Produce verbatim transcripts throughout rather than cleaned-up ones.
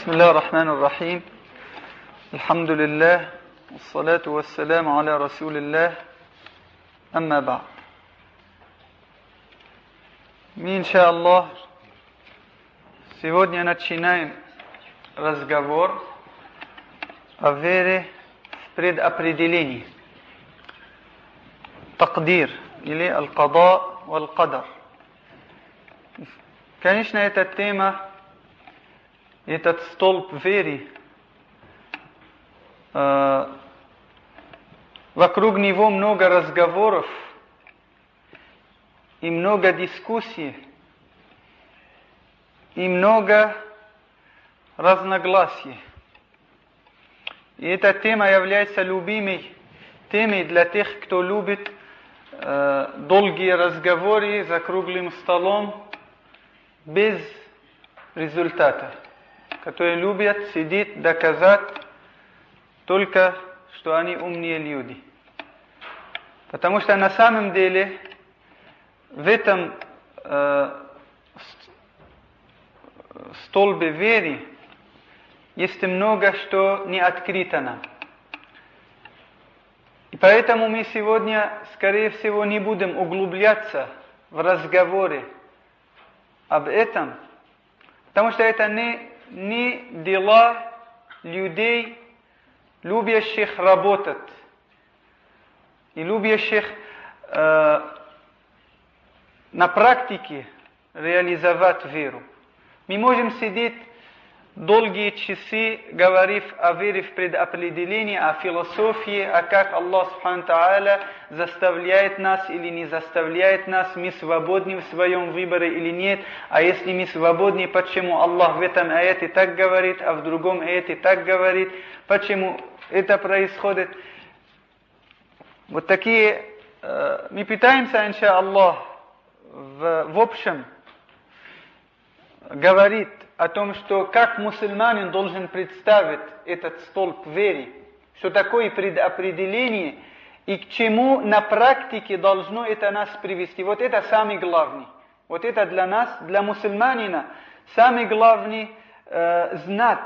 بسم الله الرحمن الرحيم. الحمد لله والصلاة والسلام على رسول الله. أما بعد. Мы, иншаллах, сегодня начинаем разговор о вере в предопределение. Такдир или аль-када валь-кадар. Конечно, эта тема, этот столб веры, э, вокруг него много разговоров и много дискуссий, и много разногласий. И эта тема является любимой темой для тех, кто любит э, долгие разговоры за круглым столом без результата, которые любят сидеть, доказать только, что они умные люди. Потому что на самом деле в этом э, столбе веры есть много, что не открыто нам. И поэтому мы сегодня, скорее всего, не будем углубляться в разговоры об этом, потому что это не, не дела людей, любящих работать и любящих э, на практике реализовать веру. Мы можем сидеть долгие часы, говорив о вере в предопределение, о философии, о как Аллах Субхану Тааля заставляет нас или не заставляет нас, мы свободны в своем выборе или нет, а если мы свободны, почему Аллах в этом аяте так говорит, а в другом аяте так говорит, почему это происходит. Вот такие, э, мы пытаемся, иншаллах, в, в общем, говорит о том, что как мусульманин должен представить этот столб веры, что такое предопределение и к чему на практике должно это нас привести. Вот это самый главный. Вот это для нас, для мусульманина, самый главный э, знать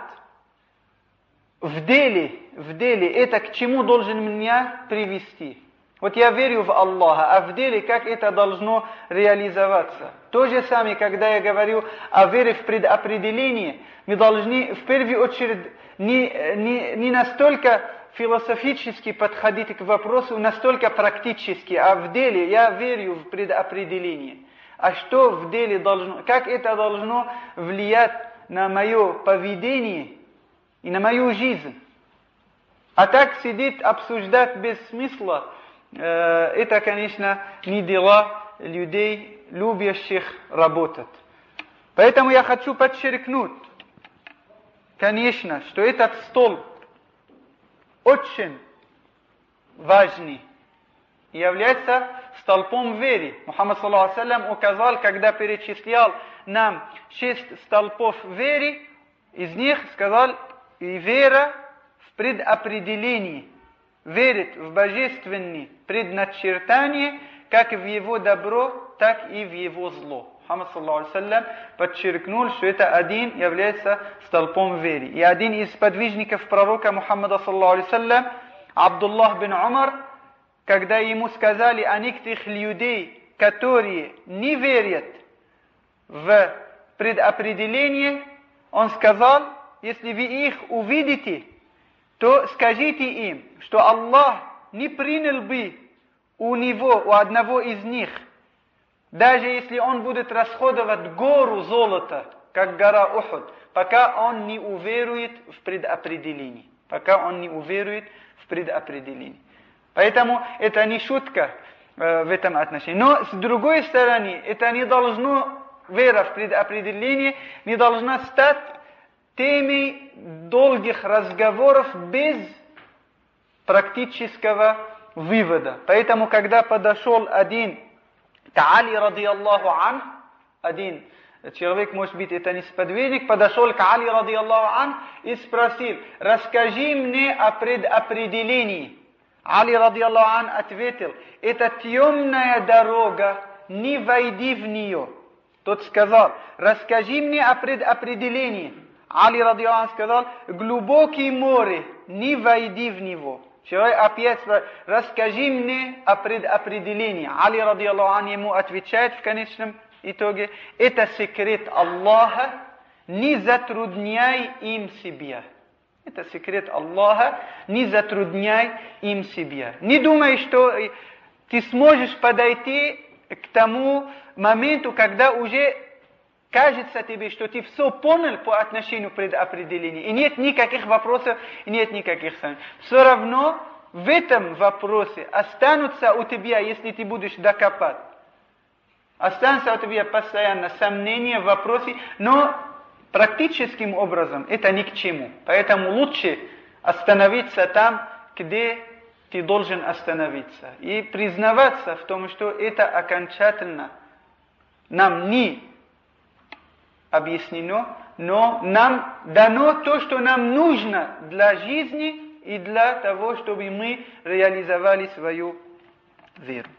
в деле, в деле это к чему должен меня привести. Вот я верю в Аллаха, а в деле как это должно реализоваться. То же самое, когда я говорю о вере в предопределение, мы должны в первую очередь не, не, не настолько философически подходить к вопросу, настолько практически, а в деле я верю в предопределение. А что в деле должно, как это должно влиять на мое поведение и на мою жизнь. А так сидеть, обсуждать без смысла, это, конечно, не дела людей, любящих работать. Поэтому я хочу подчеркнуть, конечно, что этот столб очень важный и является столпом веры. Мухаммад саллаллаху алейхи ва саллям указал, когда перечислял нам шесть столпов веры, из них сказал и вера в предопределение. Верит в божественное предначертание, как в его добро, так и в его зло. Мухаммад саллаллаху алейхи ва саллям подчеркнул, что это один является столпом веры. И один из подвижников пророка Мухаммада саллаллаху алейхи ва саллям, Абдуллах бин Умар, когда ему сказали о некоторых людей, которые не верят в предопределение, он сказал, если вы их увидите, то скажите им, что Аллах не принял бы у него, у одного из них, даже если он будет расходовать гору золота, как гора Ухуд, пока он не уверует в предопределение. Пока он не уверует в предопределение. Поэтому это не шутка э, в этом отношении. Но с другой стороны, это не должно, вера в предопределение, не должна стать темой долгих разговоров без практического вывода. Поэтому, когда подошел один к Али, радиаллаху ан, один человек, может быть, это не сподвижник, подошел к Али, радиаллаху ан, и спросил, расскажи мне о предопределении. Али, радиаллаху ан, ответил, это темная дорога, не войди в нее. Тот сказал, расскажи мне о предопределении. Али радиаллаху сказал: глубокий море, не войди в него. Человек опять спрашивает: расскажи мне о предопределении. Али радиаллаху ему отвечает в конечном итоге: это секрет Аллаха, не затрудняй им себя. Это секрет Аллаха, не затрудняй им себя. Не думай, что ты сможешь подойти к тому моменту, когда уже кажется тебе, что ты все понял по отношению к предопределению. И нет никаких вопросов, и нет никаких сомнений. Все равно в этом вопросе останутся у тебя, если ты будешь докопать, останутся у тебя постоянно сомнения в вопросе, но практическим образом это ни к чему. Поэтому лучше остановиться там, где ты должен остановиться. И признаваться в том, что это окончательно нам не объяснено, но нам дано то, что нам нужно для жизни и для того, чтобы мы реализовали свою веру.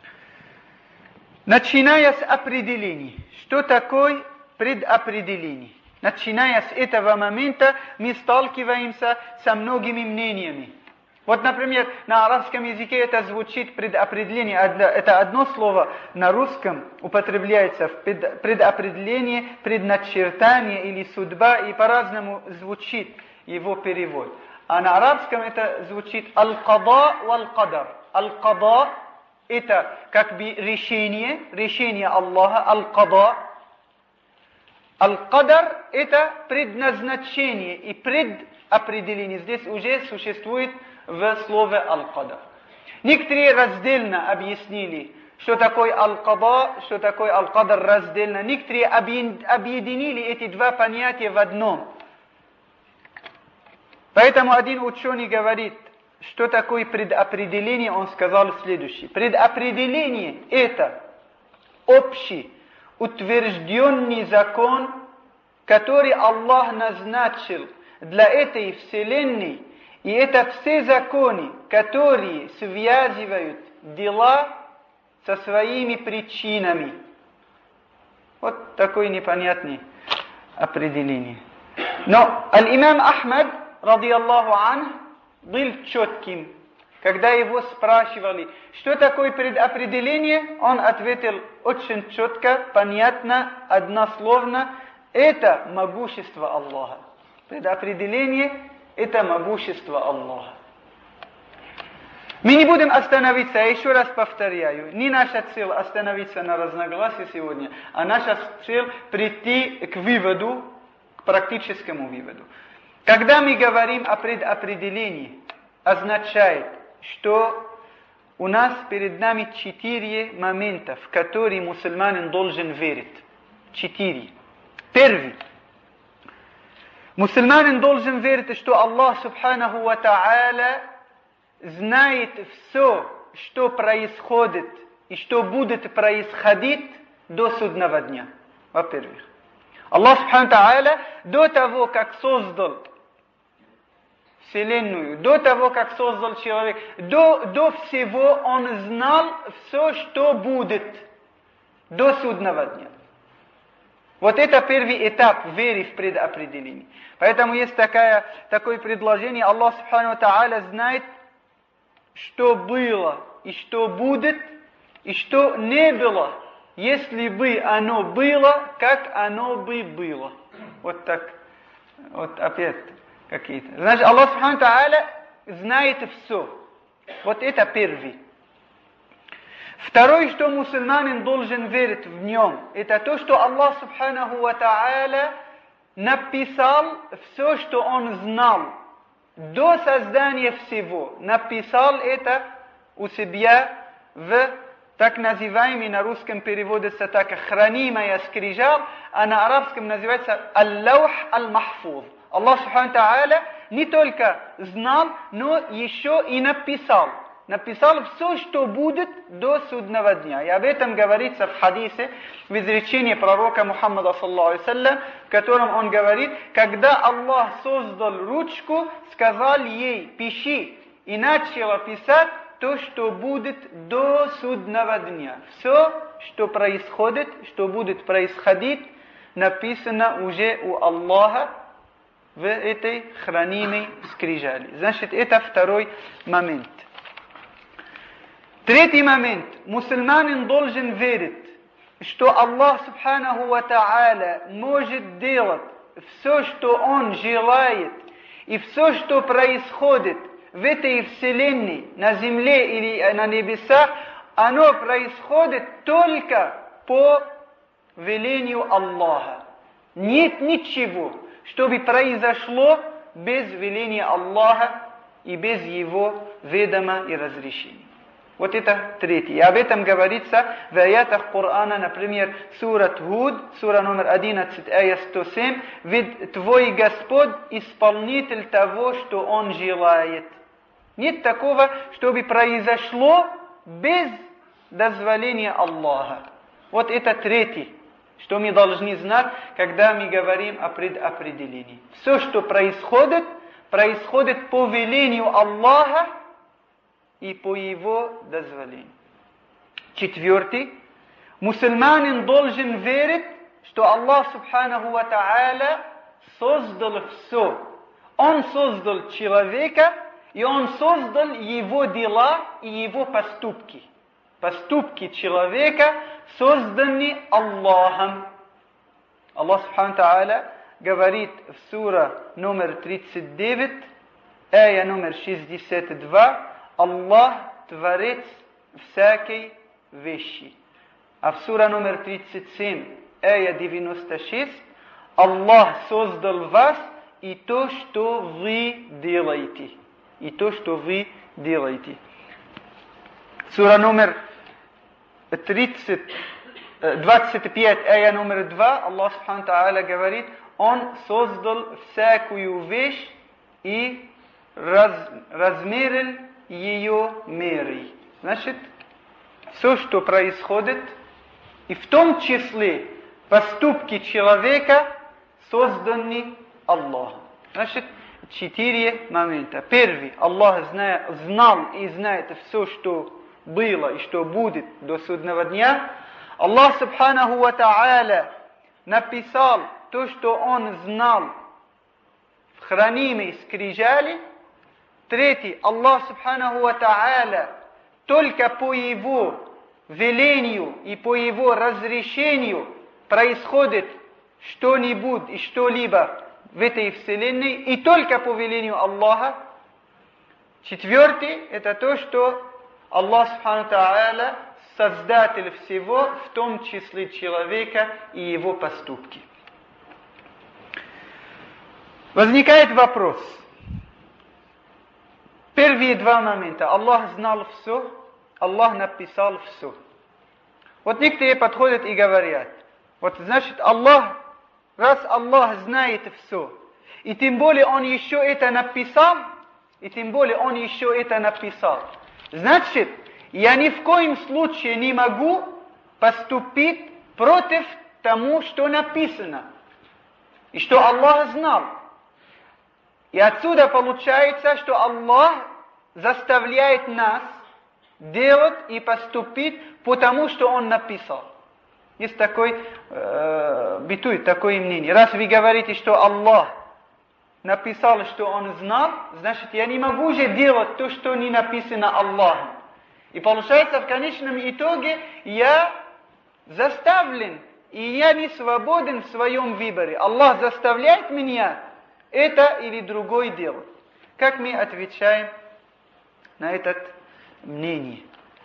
Начиная с определений. Что такое предопределение? Начиная с этого момента мы сталкиваемся со многими мнениями. Вот, например, на арабском языке это звучит предопределение. Это одно слово на русском употребляется в предопределение, предначертание или судьба, и по-разному звучит его перевод. А на арабском это звучит аль-када валь-кадар. Аль-када это как бы решение, решение Аллаха, аль-када. Аль-кадар это предназначение и предопределение. Здесь уже существует в слове аль-кадар. Некоторые раздельно объяснили, что такое аль-када, что такое аль-кадар раздельно. Некоторые объединили эти два понятия в одном. Поэтому один ученый говорит, что такое предопределение, он сказал следующее. Предопределение это общий, утвержденный закон, который Аллах назначил для этой вселенной. И это все законы, которые связывают дела со своими причинами. Вот такое непонятное определение. Но аль-имам Ахмад, радиаллаху анх, был четким. Когда его спрашивали, что такое предопределение, он ответил очень четко, понятно, однословно: это могущество Аллаха. Предопределение это могущество Аллаха. Мы не будем остановиться, я еще раз повторяю, не наша цель остановиться на разногласии сегодня, а наша цель прийти к выводу, к практическому выводу. Когда мы говорим о предопределении, означает, что у нас перед нами четыре момента, в которые мусульманин должен верить. Четыре. Первый. Мусульманин должен верить, что Аллах Субханаху ва Та'аля знает все, что происходит и что будет происходить до судного дня. Во-первых. Аллах Субханаху ва Та'аля до того, как создал Вселенную, до того, как создал человек, до, до всего Он знал все, что будет до судного дня. Вот это первый этап веры в предопределение. Поэтому есть такая, такое предложение. Аллах Субхану Тааля знает, что было и что будет, и что не было, если бы оно было, как оно бы было. Вот так. Вот опять какие-то. Значит, Аллах Субхану Тааля знает все. Вот это первый. Второе, что мусульманин должен верить в нем, это то, что Аллах Субханаху ва Тааля написал все, что Он знал до создания всего. Написал это у себя в так называемый на русском переводится так хранимая скрижаль, а на арабском называется аль-лаух аль-махфуз. Аллах Субханаху ва Тааля не только знал, но еще и написал. Написал все, что будет до судного дня. И об этом говорится в хадисе, в изречении пророка Мухаммада, саллаллаху алейхи ва саллям, в котором он говорит, когда Аллах создал ручку, сказал ей: пиши, и начала писать то, что будет до судного дня. Все, что происходит, что будет происходить, написано уже у Аллаха в этой хранимой скрижали. Значит, это второй момент. Третий момент. Мусульманин должен верить, что Аллах Субханаху ва Тааля может делать все, что Он желает, и все, что происходит в этой вселенной, на земле или на небесах, оно происходит только по велению Аллаха. Нет ничего, чтобы произошло без веления Аллаха и без Его ведома и разрешения. Вот это третье. И об этом говорится в аятах Корана, например, сурат Худ, сура номер одиннадцать, аят сто семь. «Ведь твой Господь исполнитель того, что Он желает». Нет такого, чтобы произошло без дозволения Аллаха. Вот это третье, что мы должны знать, когда мы говорим о предопределении. Все, что происходит, происходит по велению Аллаха и по Его дозволению. Четвертый. Мусульманин должен верить, что Аллах Субханаху ва Тааля создал все. Он создал человека, и Он создал его дела и его поступки. Поступки человека созданы Аллахом. Аллах Субханаху ва Тааля говорит в сура номер тридцать девять, ая номер шестьдесят два, Аллах творец всякой вещи. А в сура номер тридцать семь, ая девяносто шесть, Аллах создал вас и то, что вы делаете. И то, что вы делаете. Сура номер тридцать, двадцать пять, ая номер два, Аллах Субханаху Тааля говорит, Он создал всякую вещь и раз, размерил ее мерой. Значит, все, что происходит, и в том числе поступки человека, созданы Аллахом. Значит, четыре момента. Первый. Аллах знает, знал и знает все, что было и что будет до судного дня. Аллах Субханаху ва Тааля написал то, что Он знал в хранимой скрижали. Третий. Аллах Субханаху ва Тааля только по Его велению и по Его разрешению происходит что-нибудь и что-либо в этой вселенной, и только по велению Аллаха. Четвертый, это то, что Аллах Субханаху ва Тааля создатель всего, в том числе человека и его поступки. Возникает вопрос. Первые два момента. Аллах знал все, Аллах написал все. Вот некоторые подходят и говорят, вот значит Аллах, раз Аллах знает все, и тем более Он еще это написал, и тем более Он еще это написал, значит, я ни в коем случае не могу поступить против тому, что написано, и что Аллах знал. И отсюда получается, что Аллах заставляет нас делать и поступить по тому, что Он написал. Есть такой э, битуй, такое мнение. Раз вы говорите, что Аллах написал, что Он знал, значит, я не могу же делать то, что не написано Аллахом. И получается, в конечном итоге, я заставлен, и я не свободен в своем выборе. Аллах заставляет меня это или другое делать. Как мы отвечаем на это мнение?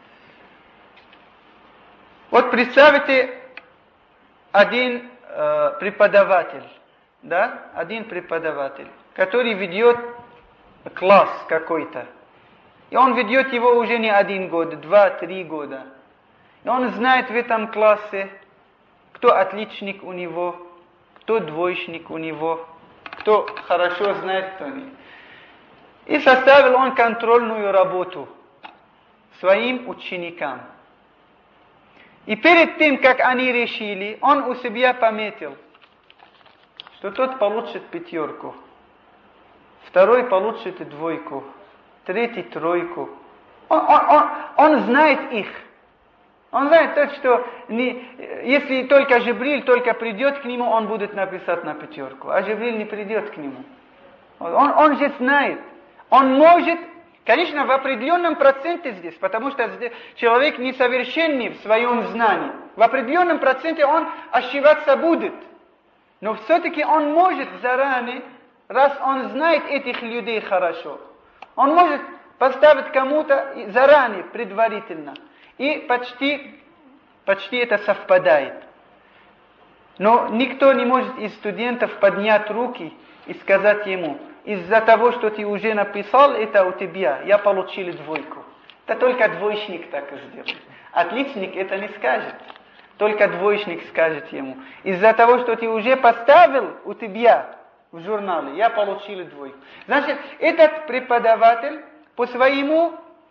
Вот представьте, один э, преподаватель, да, один преподаватель, который ведет класс какой-то. И он ведет его уже не один год, два, три года. И он знает в этом классе, кто отличник у него, кто двоечник у него, кто хорошо знает, кто нет. И составил он контрольную работу своим ученикам. И перед тем, как они решили, он у себя пометил, что тот получит пятерку, второй получит двойку, третий тройку. Он, он, он, он знает их. Он знает то, что не, если только Джибриль только придет к нему, он будет написать на пятерку. А Джибриль не придет к нему. Он, он же знает. Он может, конечно, в определенном проценте здесь, потому что человек несовершенный в своем знании. В определенном проценте он ошибаться будет. Но все-таки он может заранее, раз он знает этих людей хорошо, он может поставить кому-то заранее, предварительно. И почти, почти это совпадает. Но никто не может из студентов поднять руки и сказать ему: из-за того, что ты уже написал это у тебя, я получил двойку. Это только двоечник так и сделает. Отличник это не скажет. Только двоечник скажет ему: из-за того, что ты уже поставил у тебя в журнале, я получил двойку. Значит, этот преподаватель по своему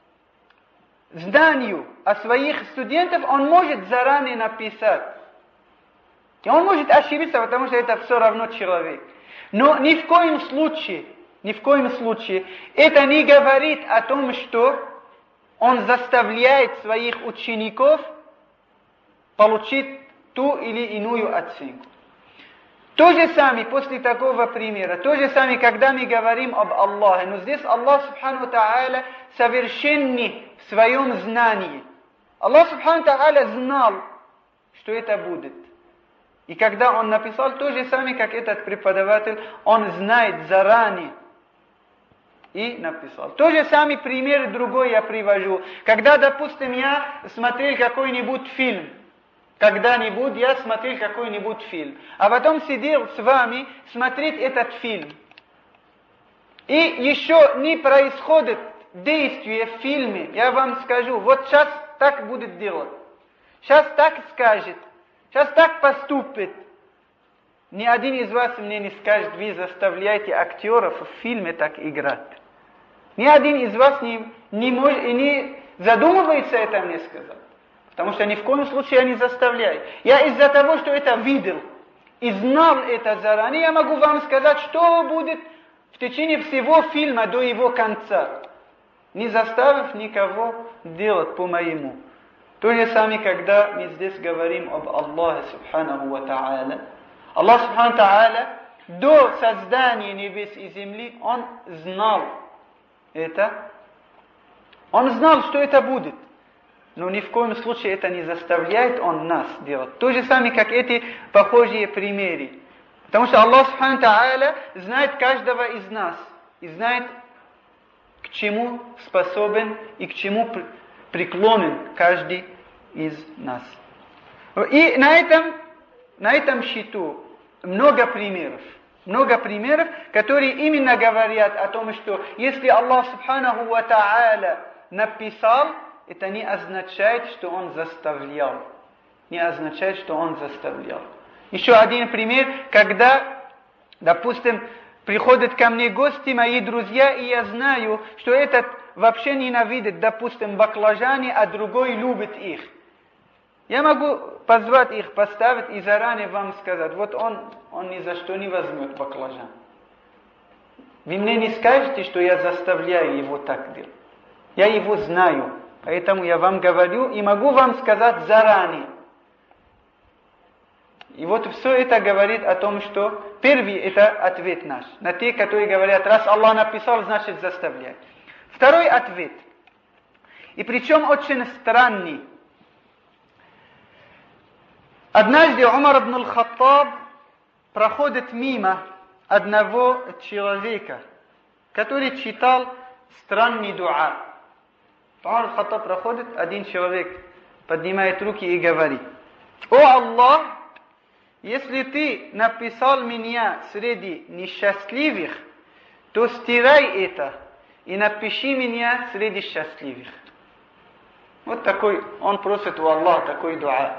знанию о своих студентах, он может заранее написать. И он может ошибиться, потому что это все равно человек. Но ни в коем случае, ни в коем случае, это не говорит о том, что он заставляет своих учеников получить ту или иную оценку. То же самое после такого примера, то же самое, когда мы говорим об Аллахе. Но здесь Аллах Субхану Тааля совершенный в своем знании. Аллах Субхану Тааля знал, что это будет. И когда он написал, то же самое, как этот преподаватель, он знает заранее и написал. То же самое пример другой я привожу. Когда, допустим, я смотрел какой-нибудь фильм, когда-нибудь я смотрел какой-нибудь фильм, а потом сидел с вами смотреть этот фильм. И еще не происходит действие в фильме, я вам скажу, вот сейчас так будет делать, сейчас так скажет, сейчас так поступит. Ни один из вас мне не скажет: вы заставляете актеров в фильме так играть. Ни один из вас не, не, может, и не задумывается это мне сказать. Потому что ни в коем случае я не заставляю. Я из-за того, что это видел и знал это заранее, я могу вам сказать, что будет в течение всего фильма до его конца, не заставив никого делать по-моему. То же самое, когда мы здесь говорим об Аллахе Субханаху ва Тааля. Аллах Субханаху ва Тааля до создания небес и земли, Он знал это. Он знал, что это будет. Но ни в коем случае это не заставляет Он нас делать. То же самое, как эти похожие примеры. Потому что Аллах Субхану Тааля знает каждого из нас. И знает, к чему способен и к чему преклонен каждый из нас. И на этом, на этом счету много примеров. Много примеров, которые именно говорят о том, что если Аллах Субханаху ва Тааля написал, это не означает, что Он заставлял. Не означает, что Он заставлял. Еще один пример, когда, допустим, приходят ко мне гости, мои друзья, и я знаю, что этот вообще ненавидит, допустим, баклажаны, а другой любит их. Я могу позвать их, поставить и заранее вам сказать: вот он, он ни за что не возьмет баклажан. Вы мне не скажете, что я заставляю его так делать. Я его знаю. Поэтому я вам говорю и могу вам сказать заранее. И вот все это говорит о том, что первый это ответ наш. На те, которые говорят: раз Аллах написал, значит заставляй. Второй ответ. И причем очень странный. Однажды Умар ибн аль-Хаттаб проходит мимо одного человека, который читал странный дуа. Умар аль-Хаттаб проходит, один человек поднимает руки и говорит: «О Аллах, если ты написал меня среди несчастливых, то стирай это и напиши меня среди счастливых». Вот такой, он просит у Аллаха такой дуа.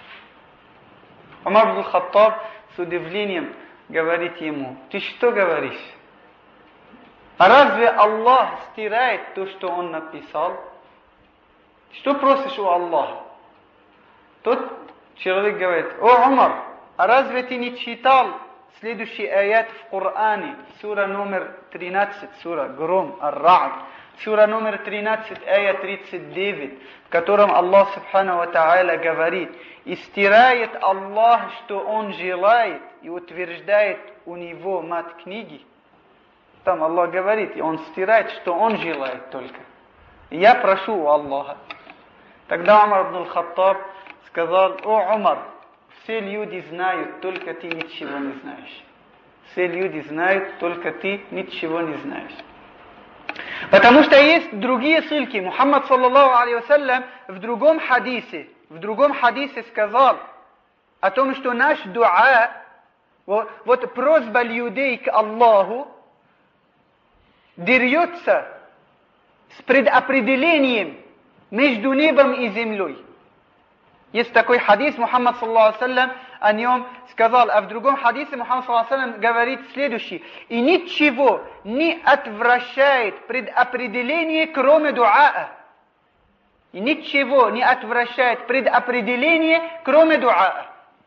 Умар ибн аль-Хаттаб с удивлением говорит ему: ты что говоришь? А разве Аллах стирает то, что Он написал? Что просишь у Аллаха? Тот человек говорит: о Умар, а разве ты не читал следующий аят в Коране, сура номер тринадцать, сура Гром, Ар-Ра'д, сура номер тринадцать, ая тридцать девять, в котором Аллах Субхану ва Тааля говорит: «И стирает Аллах, что Он желает, и утверждает у Него мат книги». Там Аллах говорит, и Он стирает, что Он желает только. И я прошу у Аллаха. Тогда Умар ибн аль-Хаттаб сказал: «О, Умар, все люди знают, только ты ничего не знаешь». Все люди знают, только ты ничего не знаешь. Потому что есть другие ссылки. Мухаммад, саллаллаху алейхи вассалям, в другом хадисе, в другом хадисе сказал о том, что наш дуа, вот, вот просьба людей к Аллаху, дерется с предопределением между небом и землей. Есть такой хадис, Мухаммад, саллаллаху алейхи вассалям, о нем сказал, а в другом хадисе Мухаммад, саллаллаху алейхи вассалям, говорит следующее: «И ничего не отвращает предопределение, кроме дуаа». И ничего не отвращает предопределение, кроме дуаа.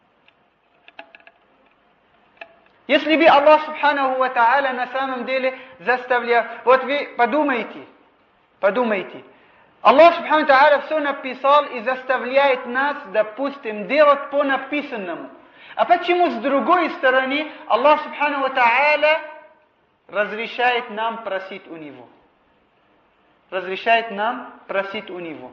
Если бы Аллах Субханаху ва Тааля на самом деле заставлял, вот вы подумайте, подумайте, Аллах Субхану Тааля все написал и заставляет нас, допустим, делать по написанному. А почему с другой стороны Аллах Субхану Тааля разрешает нам просить у Него? Разрешает нам просить у Него.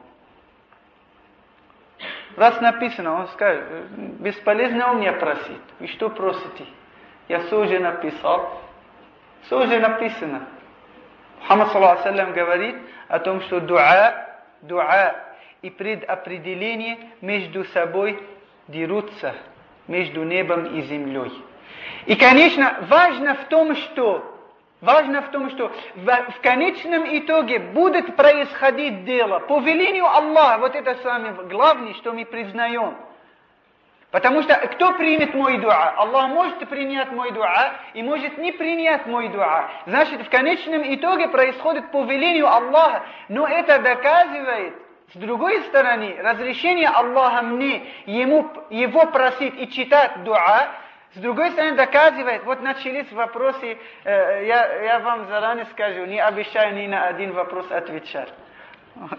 Раз написано, Он скажет: бесполезно у меня просить. Вы что просите? Я все уже написал. Все уже написано. Мухаммад, саллаллаху алейхи вассалям, говорит о том, что дуа, дуа и предопределение между собой дерутся, между небом и землей. И, конечно, важно в том, что, важно в том, что в, в конечном итоге будет происходить дело по велению Аллаха. Вот это самое главное, что мы признаем. Потому что кто примет мой дуа? Аллах может принять мой дуа и может не принять мой дуа. Значит, в конечном итоге происходит по велению Аллаха. Но это доказывает, с другой стороны, разрешение Аллаха мне ему, его просить и читать дуа, с другой стороны, доказывает, вот начались вопросы, э, я, я вам заранее скажу, не обещаю ни на один вопрос отвечать. Вот,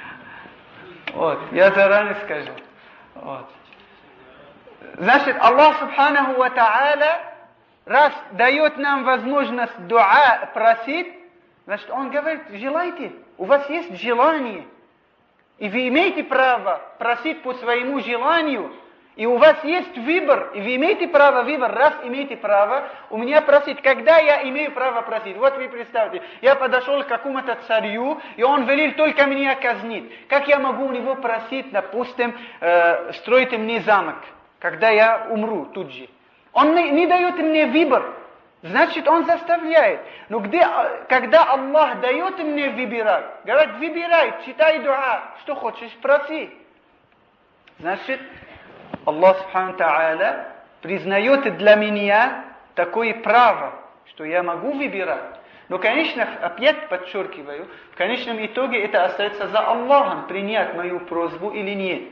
вот я заранее скажу. Вот. Значит, Аллах Субханаху ва Тааля, раз дает нам возможность дуа просить, значит, Он говорит: желайте, у вас есть желание. И вы имеете право просить по своему желанию. И у вас есть выбор, и вы имеете право выбор, раз имеете право у меня просить. Когда я имею право просить? Вот вы представьте, я подошел к какому-то царю, и он велел только меня казнить. Как я могу у него просить, допустим, э, стройте мне замок, когда я умру тут же? Он не, не дает мне выбор, значит, он заставляет. Но где, когда Аллах дает мне выбирать, говорит: выбирай, читай дуа, что хочешь, проси. Значит, Аллах Субхану Тааля признает для меня такое право, что я могу выбирать. Но, конечно, опять подчеркиваю, в конечном итоге это остается за Аллахом, принять мою просьбу или нет.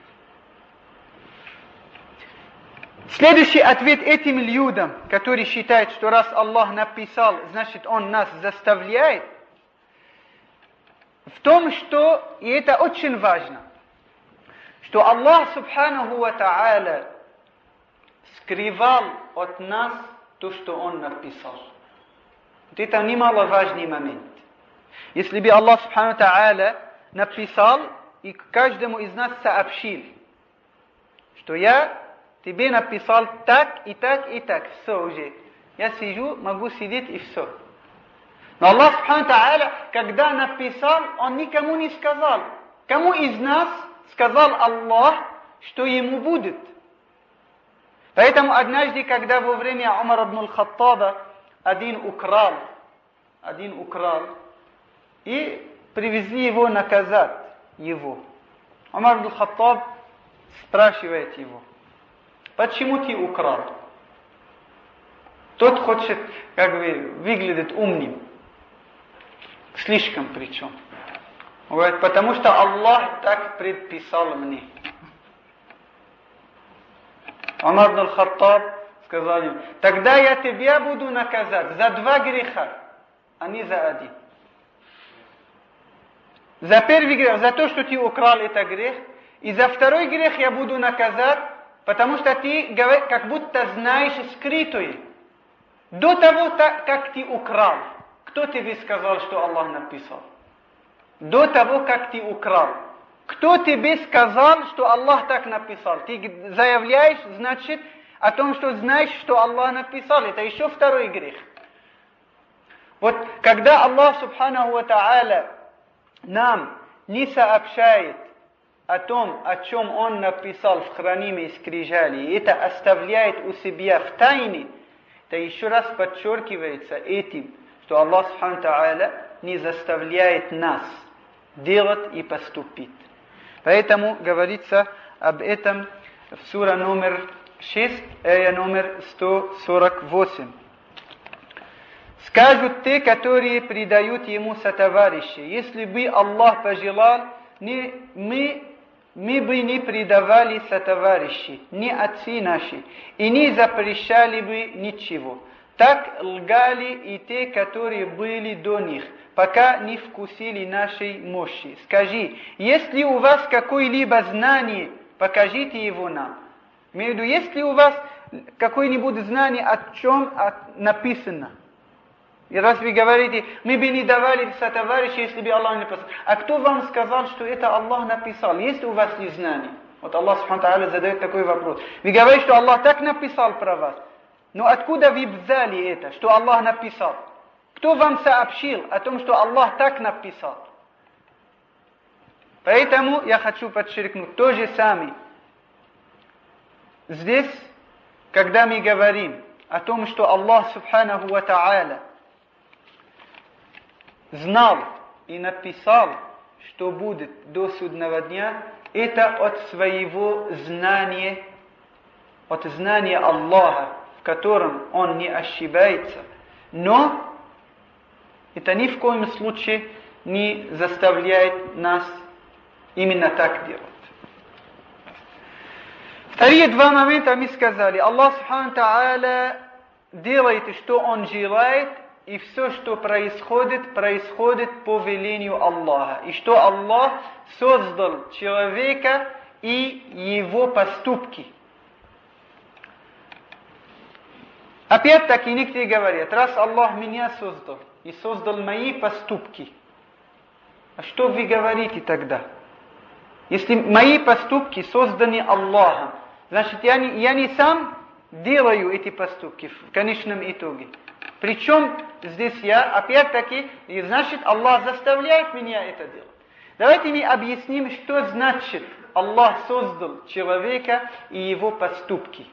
Следующий ответ этим людям, которые считают, что раз Аллах написал, значит, Он нас заставляет, в том, что, и это очень важно, что Аллах Субханаху ва Тааля скрывал от нас то, что Он написал. Вот это немаловажный момент. Если бы Аллах Субханаху ва Тааля написал и каждому из нас сообщил, что я тебе написал так и так и так, все уже. Я сижу, могу сидеть и все. Но Аллах Субханаху ва Тааля, когда написал, Он никому не сказал. Кому из нас сказал Аллах, что ему будет? Поэтому однажды, когда во время Умара ибн аль-Хаттаба один украл, один украл, и привезли его наказать его. Умар ибн аль-Хаттаб спрашивает его: почему ты украл? Тот хочет, как бы, выглядеть умным. Слишком причем. Говорит: потому что Аллах так предписал мне. Умар ибн аль-Хаттаб сказал ему: тогда я тебя буду наказать за два греха, а не за один. За первый грех, за то, что ты украл, это грех. И за второй грех я буду наказать, потому что ты как будто знаешь скрытое. До того, как ты украл, кто тебе сказал, что Аллах написал? До того, как ты украл. Кто тебе сказал, что Аллах так написал? Ты заявляешь, значит, о том, что знаешь, что Аллах написал. Это еще второй грех. Вот когда Аллах Субханаху ва Та'аля нам не сообщает о том, о чем Он написал в хранимой скрижали, и это оставляет у себя в тайне, то еще раз подчеркивается этим, что Аллах Субханаху ва Та'аля не заставляет нас делать и поступить. Поэтому говорится об этом в сура номер шесть, ая номер сто сорок восемь. Скажут те, которые предают ему сотоварищи: если бы Аллах пожелал, не, мы, мы бы не предавали сотоварищи, ни отцы наши, и не запрещали бы ничего. Так лгали и те, которые были до них, пока не вкусили нашей мощи. Скажи, если у вас какое-либо знание, покажите его нам. Имею в виду, если у вас какое-нибудь знание, о чем написано. И раз вы говорите, мы бы не давали сотоварища, если бы Аллах не написал. А кто вам сказал, что это Аллах написал? Есть у вас незнание? Вот Аллах Субхану Тааля задает такой вопрос. Вы говорите, что Аллах так написал про вас. Но откуда вы взяли это, что Аллах написал? Кто вам сообщил о том, что Аллах так написал? Поэтому я хочу подчеркнуть то же самое. Здесь, когда мы говорим о том, что Аллах Субханаху ва Тааля знал и написал, что будет до судного дня, это от своего знания, от знания Аллаха, в котором Он не ошибается. Но это ни в коем случае не заставляет нас именно так делать. Вторые два момента мы сказали. Аллах Субхану Тааля делает, что Он желает, и все, что происходит, происходит по велению Аллаха. И что Аллах создал человека и его поступки. Опять-таки некоторые говорят, раз Аллах меня создал и создал мои поступки, а что вы говорите тогда? Если мои поступки созданы Аллахом, значит я не, я не сам делаю эти поступки в конечном итоге. Причем здесь я, опять-таки, и значит Аллах заставляет меня это делать. Давайте мы объясним, что значит Аллах создал человека и его поступки.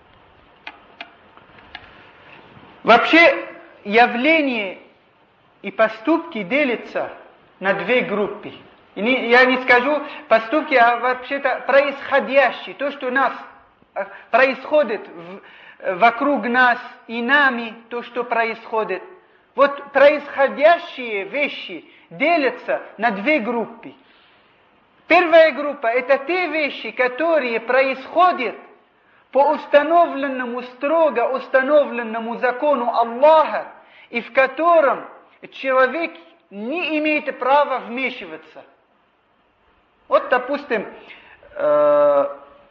Вообще, явление и поступки делятся на две группы. И не, я не скажу поступки, а вообще-то происходящие, то, что у нас происходит в, вокруг нас и нами, то, что происходит. Вот происходящие вещи делятся на две группы. Первая группа – это те вещи, которые происходят по установленному, строго установленному закону Аллаха, и в котором человек не имеет права вмешиваться. Вот, допустим, э,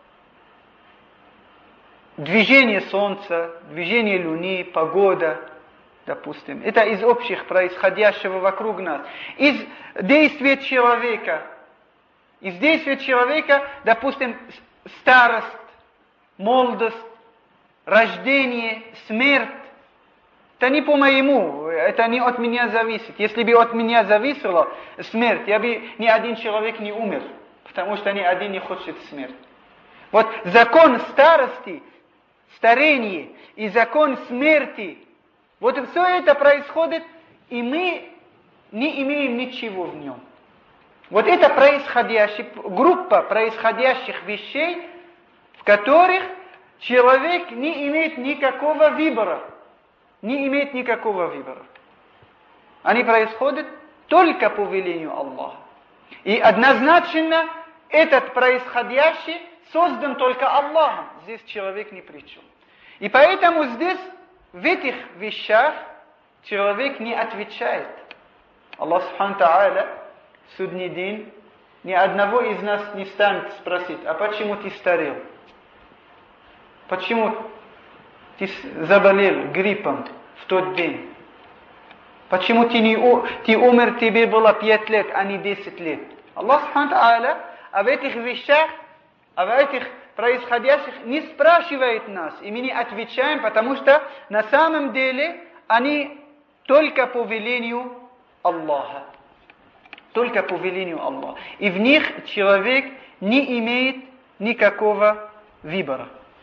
движение Солнца, движение Луны, погода, допустим. Это из общих происходящего вокруг нас. Из действия человека, из действия человека, допустим, старость, молодость, рождение, смерть. Это не по моему, это не от меня зависит. Если бы от меня зависела смерть, я бы ни один человек не умер, потому что ни один не хочет смерти. Вот закон старости, старения и закон смерти, вот все это происходит, и мы не имеем ничего в нем. Вот это происходящая группа происходящих вещей, в которых человек не имеет никакого выбора. Не имеет никакого выбора. Они происходят только по велению Аллаха. И однозначно этот происходящий создан только Аллахом. Здесь человек ни при чем. И поэтому здесь, в этих вещах, человек не отвечает. Аллах Субхану Тааля в судный день ни одного из нас не станет спросить, а почему ты старел? Почему ты заболел гриппом в тот день? Почему ты, не, ты умер, тебе было пять лет, а не десять лет? Аллах Субхану Тааля об этих вещах, об этих происходящих не спрашивает нас. И мы не отвечаем, потому что на самом деле они только по велению Аллаха. Только по велению Аллаха. И в них человек не имеет никакого выбора.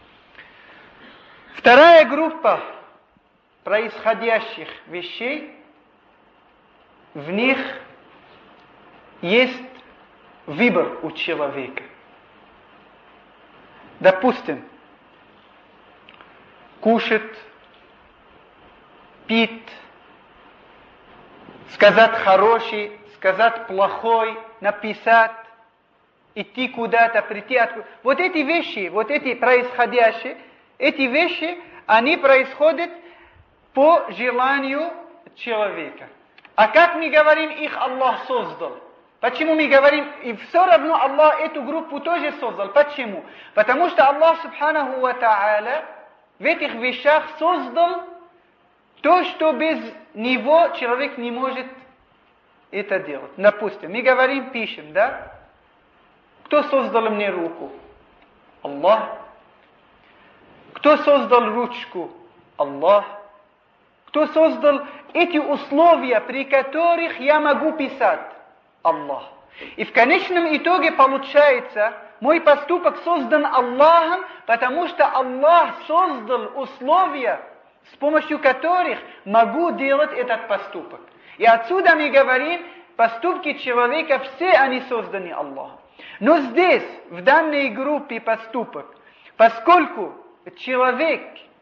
Вторая группа происходящих вещей, в них есть выбор у человека. Допустим, кушать, пить, сказать хороший, сказать плохой, написать, идти куда-то, прийти откуда. Вот эти вещи, вот эти происходящие, эти вещи, они происходят по желанию человека. А как мы говорим, их Аллах создал? Почему мы говорим, и все равно Аллах эту группу тоже создал? Почему? Потому что Аллах Субханаху ва Тааля в этих вещах создал то, что без него человек не может это делать. Допустим, мы говорим, пишем, да? Кто создал мне руку? Аллах. Кто создал ручку? Аллах. Кто создал эти условия, при которых я могу писать? Аллах. И в конечном итоге получается, мой поступок создан Аллахом, потому что Аллах создал условия, с помощью которых могу делать этот поступок. И отсюда мы говорим, поступки человека, все они созданы Аллахом. Но здесь, в данной группе поступок, поскольку человек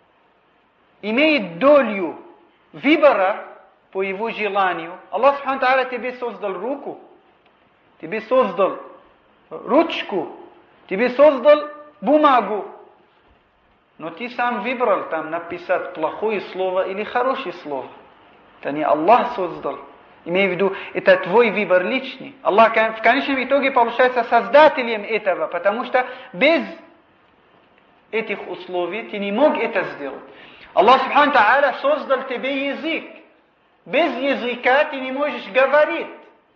имеет долю выбора по его желанию, Аллах Субхану Тааля тебе создал руку, тебе создал ручку, тебе создал бумагу. Но ты сам выбрал там написать плохое слово или хорошее слово. Это не Аллах создал. Имею в виду, это твой выбор личный. Аллах в конечном итоге получается создателем этого, потому что без этих условий ты не мог это сделать. Аллах Субхану Тааля создал тебе язык. Без языка ты не можешь говорить.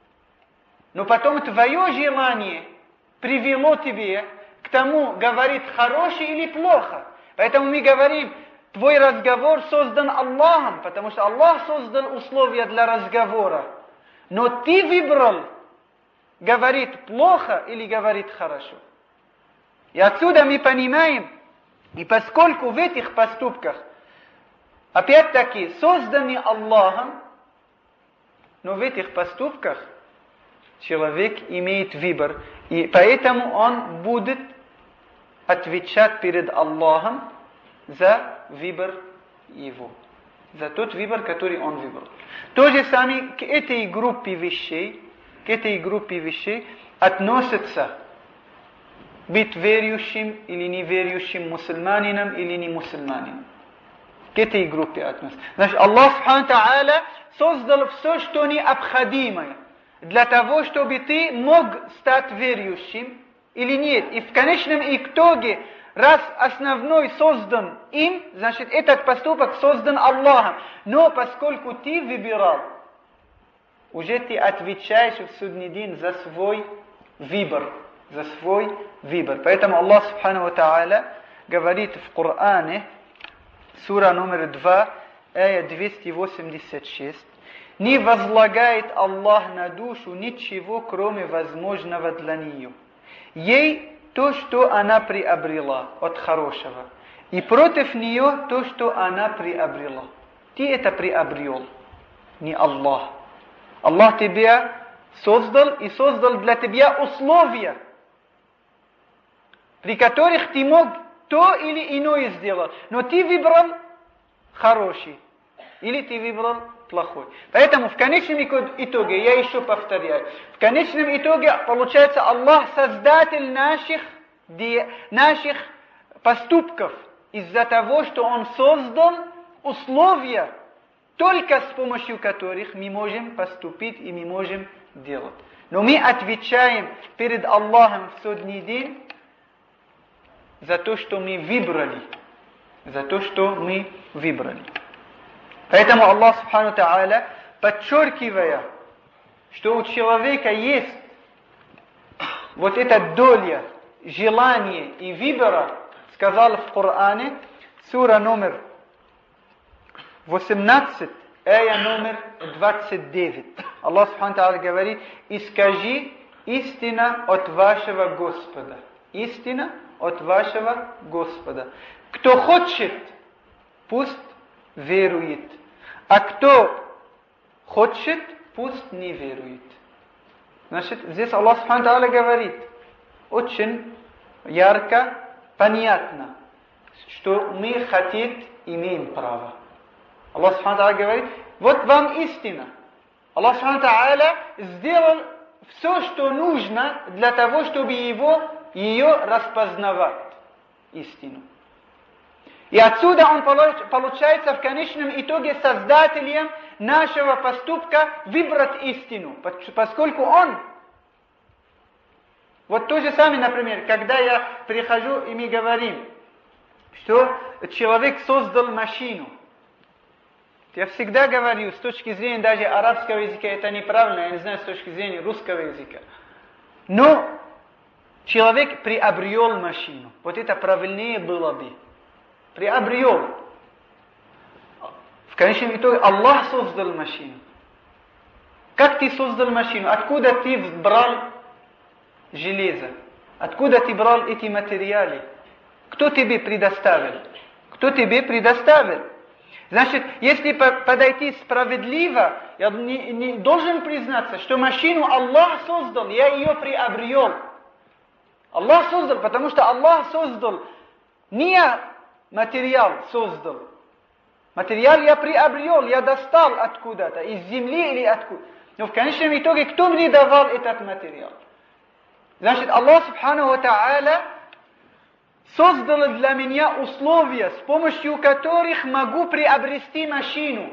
Но потом твое желание привело тебе к тому, говорить хорошее или плохо. Поэтому мы говорим, твой разговор создан Аллахом, потому что Аллах создал условия для разговора. Но ты выбрал, говорит плохо или говорит хорошо. И отсюда мы понимаем, и поскольку в этих поступках, опять-таки, созданы Аллахом, но в этих поступках человек имеет выбор. И поэтому он будет отвечать перед Аллахом за выбор его. За тот выбор, который он выбрал. То же самое к этой группе вещей, к этой группе вещей относится быть верующим или неверующим, мусульманином или не мусульманином. К этой группе относится. Значит, Аллах Субхану Тааля создал все, что необходимое для того, чтобы ты мог стать верующим или нет. И в конечном итоге, раз основной создан им, значит, этот поступок создан Аллахом. Но поскольку ты выбирал, уже ты отвечаешь в судный день за свой выбор. За свой выбор. Поэтому Аллах Субхану ва Тааля говорит в Коране, сура номер два, ая двести восемьдесят шесть, не возлагает Аллах на душу ничего, кроме возможного для нее. Ей то, что она приобрела от хорошего, и против нее то, что она приобрела. Ты это приобрел, не Аллах. Аллах тебя создал и создал для тебя условия, при которых ты мог то или иное сделать. Но ты выбрал хороший, или ты выбрал плохой. Поэтому в конечном итоге, я еще повторяю, в конечном итоге получается Аллах создатель наших, наших поступков, из-за того, что Он создал условия, только с помощью которых мы можем поступить и мы можем делать. Но мы отвечаем перед Аллахом в судный день за то, что мы выбрали. За то, что мы выбрали. Поэтому Аллах Субхану Тааля, подчеркивая, что у человека есть вот эта доля желания и выбора, сказал в Коране, сура номер восемнадцать, ая номер двадцать девять. Аллах Субхану Тааля говорит: «И скажи, истина от вашего Господа». Истина от вашего Господа. Кто хочет, пусть верует. А кто хочет, пусть не верует. Значит, здесь Аллах Субхану Тааля говорит очень ярко, понятно, что мы хотим, имеем право. Аллах Субхану Тааля говорит: вот вам истина. Аллах Субхану Тааля сделал все, что нужно для того, чтобы его, ее распознавать, истину. И отсюда он получается в конечном итоге создателем нашего поступка выбрать истину, поскольку он, вот то же самое, например, когда я прихожу и мы говорим, что человек создал машину. Я всегда говорю, с точки зрения даже арабского языка, это неправильно, я не знаю, с точки зрения русского языка. Но человек приобрел машину. Вот это правильнее было бы. Приобрел. В конечном итоге Аллах создал машину. Как ты создал машину? Откуда ты брал железо? Откуда ты брал эти материалы? Кто тебе предоставил? Кто тебе предоставил? Значит, если подойти справедливо, я не, не должен признаться, что машину Аллах создал, я ее приобрел. Аллах создал, потому что Аллах создал, не я материал создал. Материал я приобрел, я достал откуда-то, из земли или откуда. Но в конечном итоге, кто мне давал этот материал? Значит, Аллах Субхану Ва Тааля создал для меня условия, с помощью которых могу приобрести машину.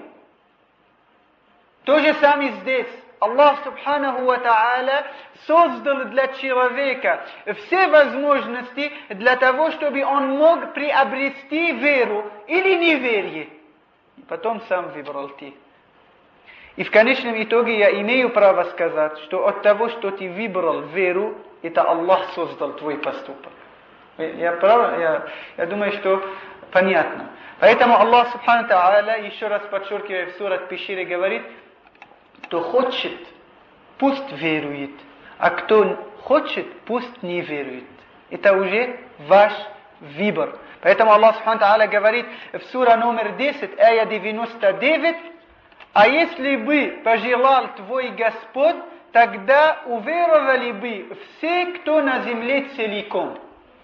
То же самое здесь. Аллах Субханаху Ва Тааля создал для человека все возможности для того, чтобы он мог приобрести веру или неверие. И потом сам выбрал ты. И в конечном итоге я имею право сказать, что от того, что ты выбрал веру, это Аллах создал твой поступок. Я, прав, я, я думаю, что понятно. Поэтому Аллах Субхану Тааля, еще раз подчеркивая, в суре Пещере говорит: кто хочет, пусть верует, а кто хочет, пусть не верует. Это уже ваш выбор. Поэтому Аллах Субхану Тааля говорит в суре номер десять, ая девяносто девять: а если бы пожелал твой Господь, тогда уверовали бы все, кто на земле целиком.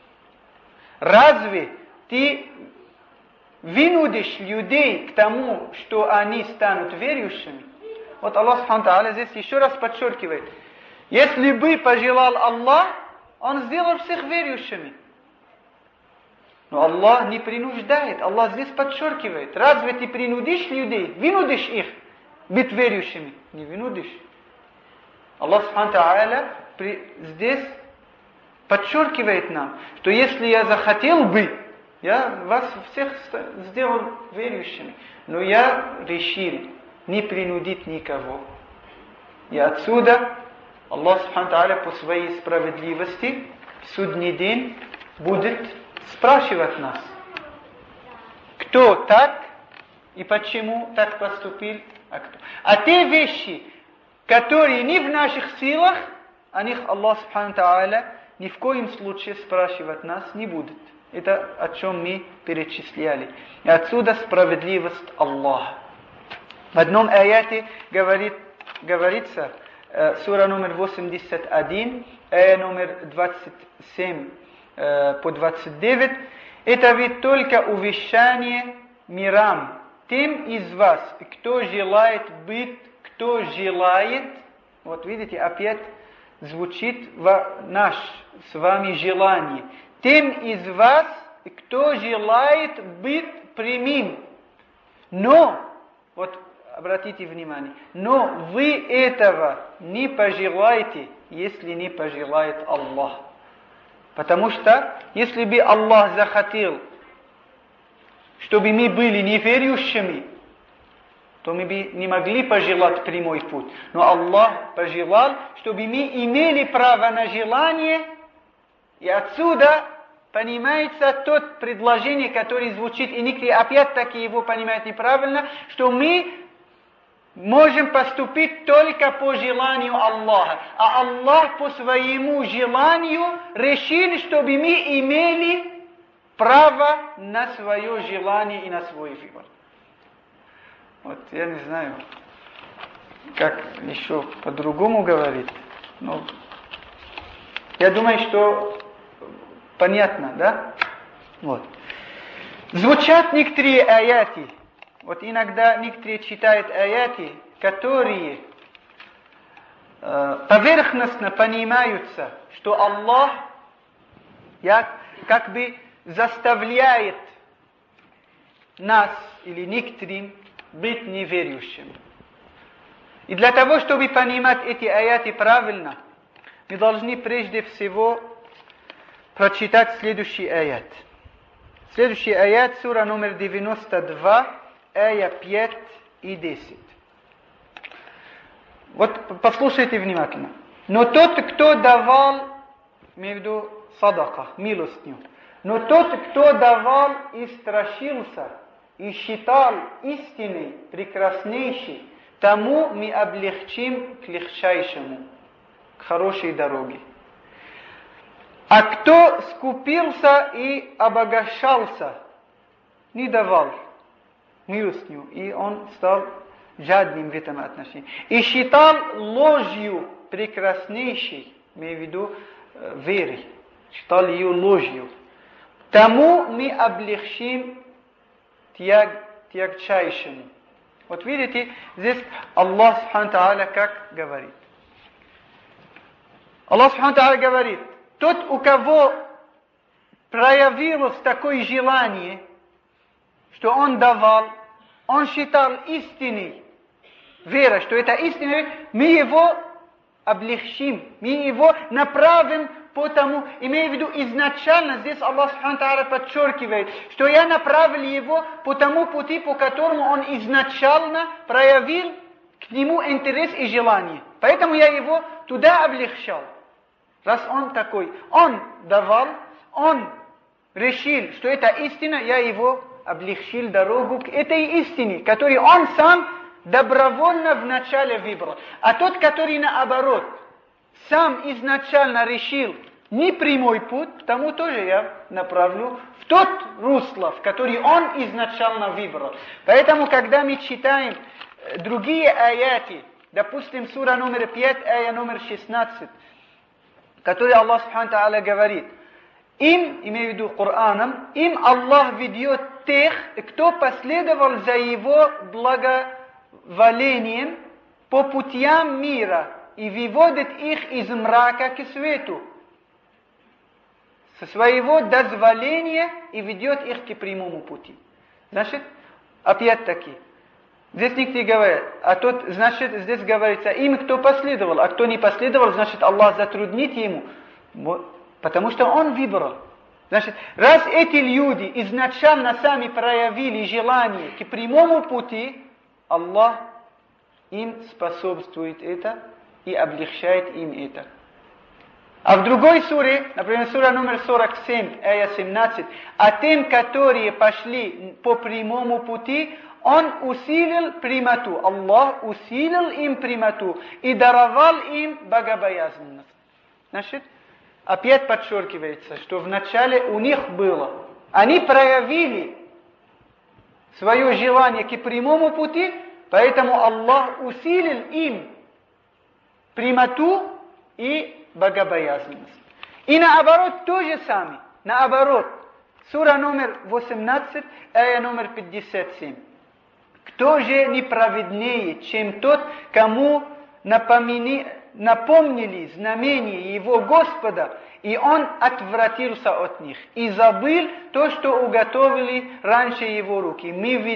Разве ты вынудишь людей к тому, что они станут верующими? Вот Аллах Субхану Тааля здесь еще раз подчеркивает. Если бы пожелал Аллах, Он сделал всех верующими. Но Аллах не принуждает. Аллах здесь подчеркивает. Разве ты принудишь людей, вынудишь их быть верующими? Не вынудишь. Аллах Субхану Тааля здесь подчеркивает нам, что если я захотел бы, я вас всех сделал верующими. Но я решил не принудить никого. И отсюда Аллах Субхану Тааля по своей справедливости в судный день будет спрашивать нас, кто так и почему так поступил, а кто. А те вещи, которые не в наших силах, о них Аллах Субхану Тааля ни в коем случае спрашивать нас не будет. Это о чем мы перечисляли. И отсюда справедливость Аллаха. В одном аяте говорит, говорится, э, сура номер восемьдесят один, ая номер двадцать семь э, по двадцать девять, это ведь только увещание мирам, тем из вас, кто желает быть, кто желает, вот видите, опять звучит наш с вами желание. Тем из вас, кто желает быть прямым. Но, вот обратите внимание, но вы этого не пожелаете, если не пожелает Аллах. Потому что, если бы Аллах захотел, чтобы мы были неверующими, то мы бы не могли пожелать прямой путь. Но Аллах пожелал, чтобы мы имели право на желание, и отсюда понимается тот предложение, которое звучит, и некоторые опять-таки его понимают неправильно, что мы можем поступить только по желанию Аллаха. А Аллах по своему желанию решил, чтобы мы имели право на свое желание и на свой выбор. Вот я не знаю, как еще по-другому говорить. Но я думаю, что понятно, да? Вот. Звучат некоторые аяты. Вот иногда некоторые читают аяты, которые э, поверхностно понимаются, что Аллах я, как бы заставляет нас или некоторым быть неверующими. И для того, чтобы понимать эти аяты правильно, мы должны прежде всего прочитать следующий аят. Следующий аят, сура номер девяносто два, ая пять и десять. Вот послушайте внимательно. Но тот, кто давал, имею в виду садака, милостыню, но тот, кто давал и страшился, и считал истиной прекраснейшей, тому мы облегчим к легчайшему, к хорошей дороге. А кто скупился и обогащался, не давал милостыню, и он стал жадным в этом отношении. И считал ложью прекраснейшей, имею в виду э, верой, считал ее ложью, тому мы облегчим тяг, тягчайшему. Вот видите, здесь Аллах Субхану Тааля как говорит. Аллах Субхану Тааля говорит, тот, у кого проявилось такое желание, что он давал, он считал истиной, вера, что это истина, мы его облегчим, мы его направим по тому, имея в виду изначально, здесь Аллах Субхану Тааля подчеркивает, что я направил его по тому пути, по которому он изначально проявил к нему интерес и желание. Поэтому я его туда облегчал. Раз он такой, он давал, он решил, что это истина, я его облегчил дорогу к этой истине, которую он сам добровольно вначале выбрал. А тот, который наоборот, сам изначально решил не прямой путь, тому тоже я направлю в тот русло, в который он изначально выбрал. Поэтому, когда мы читаем другие аяты, допустим, сура номер пять, ая номер шестнадцать, который Аллах Субхану Тааля говорит, им, имею в виду Кораном, им Аллах ведет тех, кто последовал за его благоволением по путям мира и выводит их из мрака к свету, со своего дозволения и ведет их к прямому пути. Значит, опять-таки, здесь некоторые говорят, а тот, значит, здесь говорится, им кто последовал, а кто не последовал, значит, Аллах затруднит ему, потому что он выбрал. Значит, раз эти люди изначально сами проявили желание к прямому пути, Аллах им способствует это и облегчает им это. А в другой суре, например, сура номер сорок семь, ая семнадцать, а тем, которые пошли по прямому пути, Он усилил прямоту, Аллах усилил им прямоту и даровал им богобоязненность. Значит, опять подчеркивается, что вначале у них было, они проявили свое желание к прямому пути, поэтому Аллах усилил им прямоту и богобоязненность. И наоборот, то же самое, наоборот, сура номер восемнадцать, ая номер пятьдесят семь. Кто же неправеднее, чем тот, кому напомни, напомнили знамения его Господа, и он отвратился от них, и забыл то, что уготовили раньше его руки. Мы ведь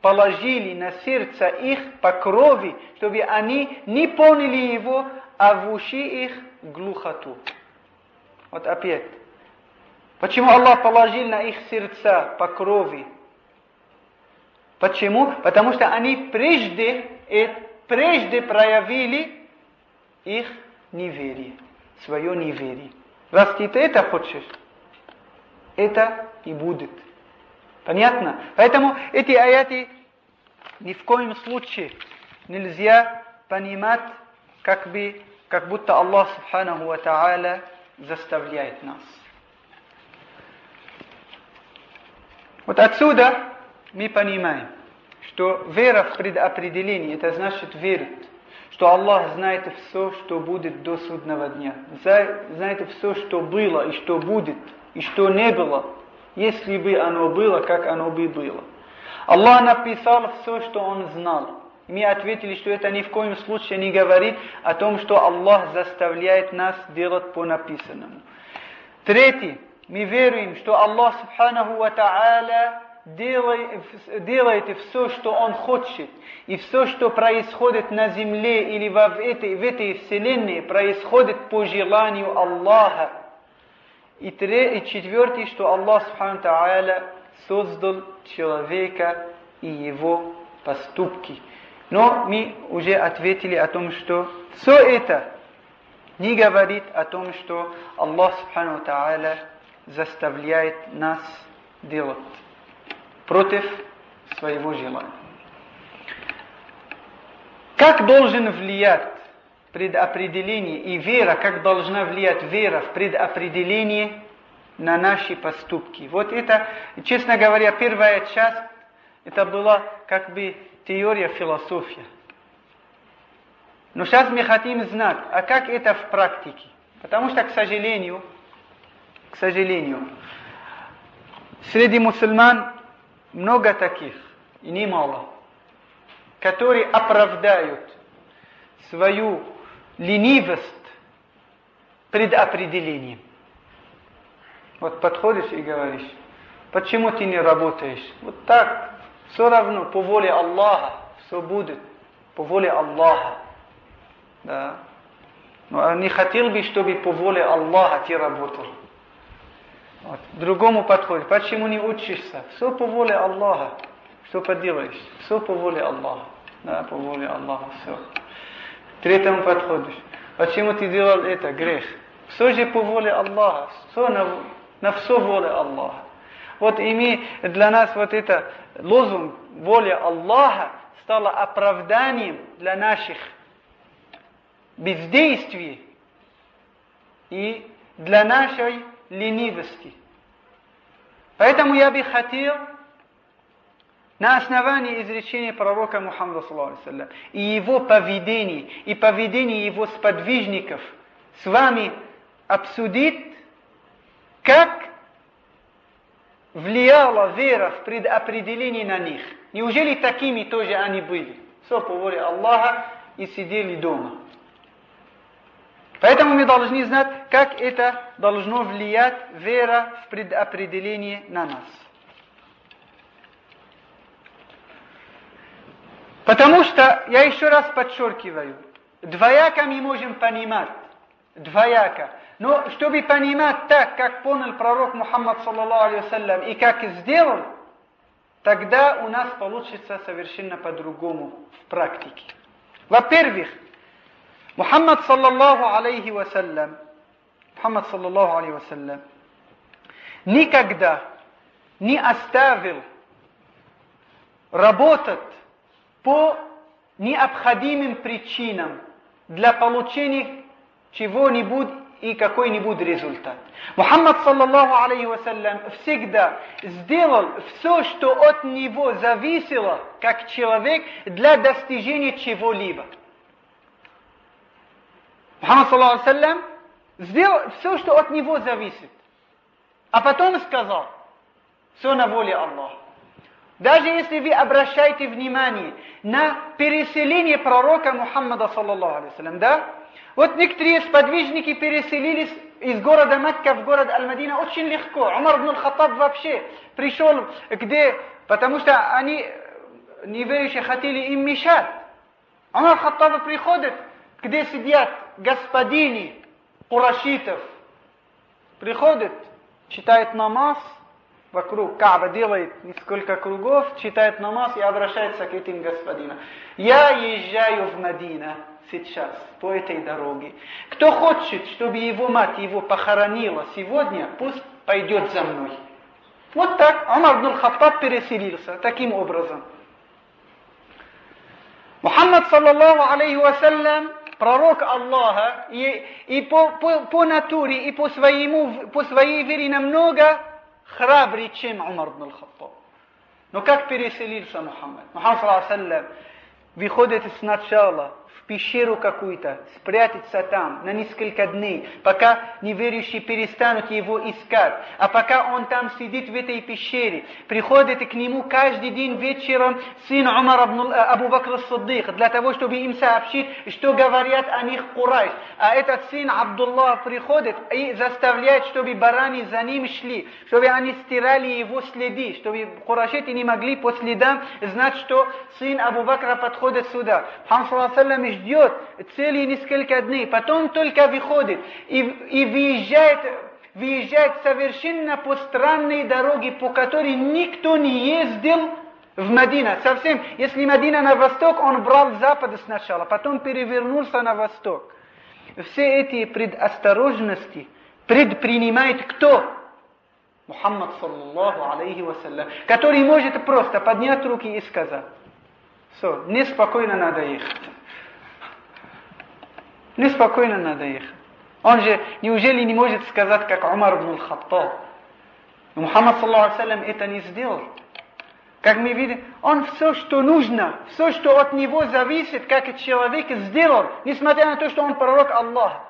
положили на сердце их по крови, чтобы они не поняли его, а в уши их глухоту. Вот опять. Почему Аллах положил на их сердца по крови? Почему? Потому что они прежде, прежде проявили их неверие, свое неверие. Раз ты это хочешь, это и будет. Понятно? Поэтому эти аяты ни в коем случае нельзя понимать, как бы, как будто Аллах Субханаху ва Тааля заставляет нас. Вот отсюда мы понимаем, что вера в предопределение, это значит верить, что Аллах знает все, что будет до судного дня, знает все, что было и что будет, и что не было, если бы оно было, как оно бы было. Аллах написал все, что Он знал. Мы ответили, что это ни в коем случае не говорит о том, что Аллах заставляет нас делать по написанному. Третье. Мы веруем, что Аллах Субханаху ва Тааля делает, делает все, что Он хочет. И все, что происходит на земле или в этой, в этой вселенной, происходит по желанию Аллаха. И, тре, и четвертое, что Аллах Субханаху ва Тааля создал человека и его поступки. Но мы уже ответили о том, что все это не говорит о том, что Аллах Субханаху ва Тааля заставляет нас делать против своего желания. Как должен влиять предопределение и вера, как должна влиять вера в предопределение на наши поступки? Вот это, честно говоря, первая часть, это была как бы теория, философия. Но сейчас мы хотим знать, а как это в практике? Потому что, к сожалению, к сожалению, среди мусульман много таких, и немало, которые оправдают свою ленивость предопределением. Вот подходишь и говоришь, почему ты не работаешь? Вот так, все равно, по воле Аллаха, все будет, по воле Аллаха. Да. Но не хотел бы, чтобы по воле Аллаха ты работал. Вот. Другому подходит, почему не учишься? Все по воле Аллаха. Что поделаешь? Все по воле Аллаха. Да, по воле Аллаха, все. Третьему подходишь, почему ты делал это? Грех. Все же по воле Аллаха. Все на, на все воле Аллаха. Вот и мы, для нас вот это лозунг воля Аллаха стало оправданием для наших бездействий и для нашей ленивости. Поэтому я бы хотел на основании изречения пророка Мухаммада саллаллаху алейхи ва саллям и его поведения, и поведения его сподвижников с вами обсудить, как влияла вера в предопределение на них. Неужели такими тоже они были? Все по воле Аллаха и сидели дома. Поэтому мы должны знать, как это должно влиять вера в предопределение на нас. Потому что, я еще раз подчеркиваю, двояко мы можем понимать, двояко. Но чтобы понимать так, как понял пророк Мухаммад саллаллаху алейхи ва саллям и как сделал, тогда у нас получится совершенно по-другому в практике. Во-первых, Мухаммад саллаллаху алейхи ва саллям, Мухаммад саллаллаху алейхи ва саллям никогда не оставил работать по необходимым причинам для получения чего-нибудь и какой-нибудь результат. Мухаммад саллаллаху алейхи ва саллям всегда сделал все, что от него зависело, как человек, для достижения чего-либо. Мухаммад саллаллаху алейхи ва саллям сделал все, что от него зависит. А потом сказал, все на воле Аллаха. Даже если вы обращаете внимание на переселение пророка Мухаммада саллаллаху алейхи ва саллям, да? Вот некоторые сподвижники переселились из города Мекка в город Аль-Мадина очень легко. Умар ибн аль-Хаттаб вообще пришел где, потому что они неверующие хотели им мешать. Умар Хаттаб приходит, где сидят господини курашитов. Приходит, читает намаз, вокруг Кааба делает несколько кругов, читает намаз и обращается к этим господинам. Я езжаю в Медину сейчас, по этой дороге. Кто хочет, чтобы его мать его похоронила сегодня, пусть пойдет за мной. Вот так Умар ибн Хаттаб переселился, таким образом. Мухаммад, саллаллаху алейхи вассалям, пророк Аллаха, и, и по, по, по натуре, и по, своему, по своей вере намного храбрее, чем Умар ибн Хаттаб. Но как переселился Мухаммад? Мухаммад, саллаллаху алейхи вассалям, выходит сначала в пещеру какую-то, спрятаться там на несколько дней, пока неверующие перестанут его искать. А пока он там сидит в этой пещере, приходит к нему каждый день вечером сын Умара ибн Абу Бакр ас-Сиддик, для того, чтобы им сообщить, что говорят о них Курайш. А этот сын Абдуллах приходит и заставляет, чтобы бараны за ним шли, чтобы они стирали его следы, чтобы курайшиты не могли по следам знать, что сын Абу Бакра подходит сюда. Мухаммад ждет целые несколько дней, потом только выходит и, и выезжает, выезжает совершенно по странной дороге, по которой никто не ездил в Медину. Совсем, если Медина на восток, он брал с запада сначала, потом перевернулся на восток. Все эти предосторожности предпринимает кто? Мухаммад, саллаллаху алейхи вассалям, который может просто поднять руки и сказать: все, неспокойно надо ехать. Неспокойно надо ехать. Он же, неужели не может сказать, как Умар ибн Хаттаб? Мухаммад, саллаллаху алейхи вассалям, это не сделал. Как мы видим, он все, что нужно, все, что от него зависит, как человек, сделал, несмотря на то, что он пророк Аллаха.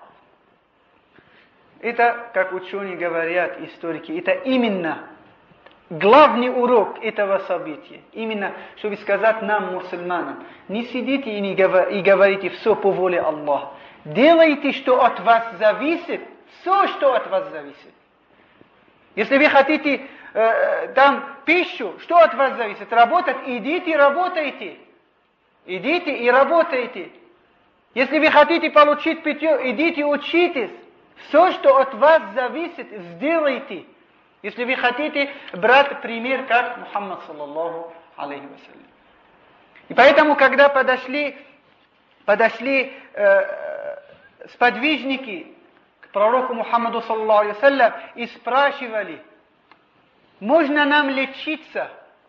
Это, как ученые говорят, историки, это именно главный урок этого события. Именно, чтобы сказать нам, мусульманам, не сидите и, не говор, и говорите все по воле Аллаха. Делайте, что от вас зависит, все, что от вас зависит. Если вы хотите э, там пищу, что от вас зависит? Работать, идите и работайте. Идите и работайте. Если вы хотите получить питье, идите учитесь. Все, что от вас зависит, сделайте. Если вы хотите брать пример, как Мухаммад, саллаллаху алейхи вассалям. И поэтому, когда подошли, подошли э, сподвижники к пророку Мухаммаду, саллаллаху алейхи вассалям, и спрашивали: можно нам лечиться?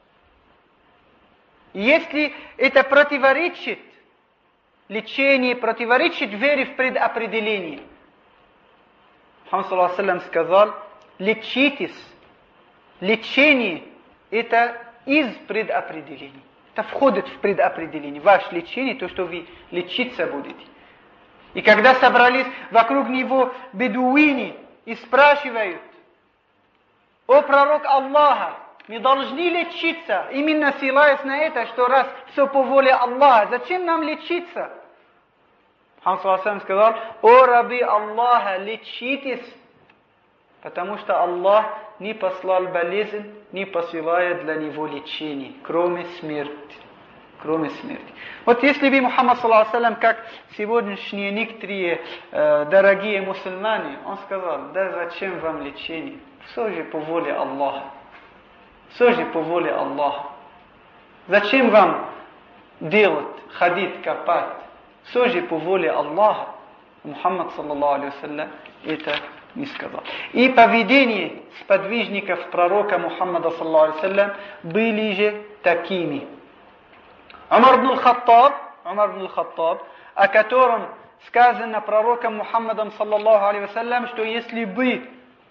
Если это противоречит, лечение противоречит вере в предопределение. Мухаммад, саллаллаху алейхи вассалям, сказал: лечитесь. Лечение – это из предопределений. Это входит в предопределение. Ваше лечение – то, что вы лечиться будете. И когда собрались вокруг него бедуины и спрашивают: о пророк Аллаха, мы должны лечиться, именно ссылаясь на это, что раз все по воле Аллаха, зачем нам лечиться? Мухаммад, саллаллаху алейхи вассалям, сказал: о раби Аллаха, лечитесь, потому что Аллах не послал болезнь, не посылает для него лечение, кроме смерти. Кроме смерти. Вот если бы Мухаммад, саллаллаху алейхи вассалям, как сегодняшние некоторые э, дорогие мусульмане, он сказал: да зачем вам лечение? Все же по воле Аллаха. Все же по воле Аллаха. Зачем вам делать, ходить, копать? Все же по воле Аллаха. Мухаммад, саллаллаху алейхи вассалям, это не сказал. И поведение сподвижников пророка Мухаммада, саллаллаху алейхи вассалям, были же такими. Умар ибн Хаттаб, Умар ибн Хаттаб, о котором сказано пророком Мухаммадом, саллаллаху алейхи вассалям, что если бы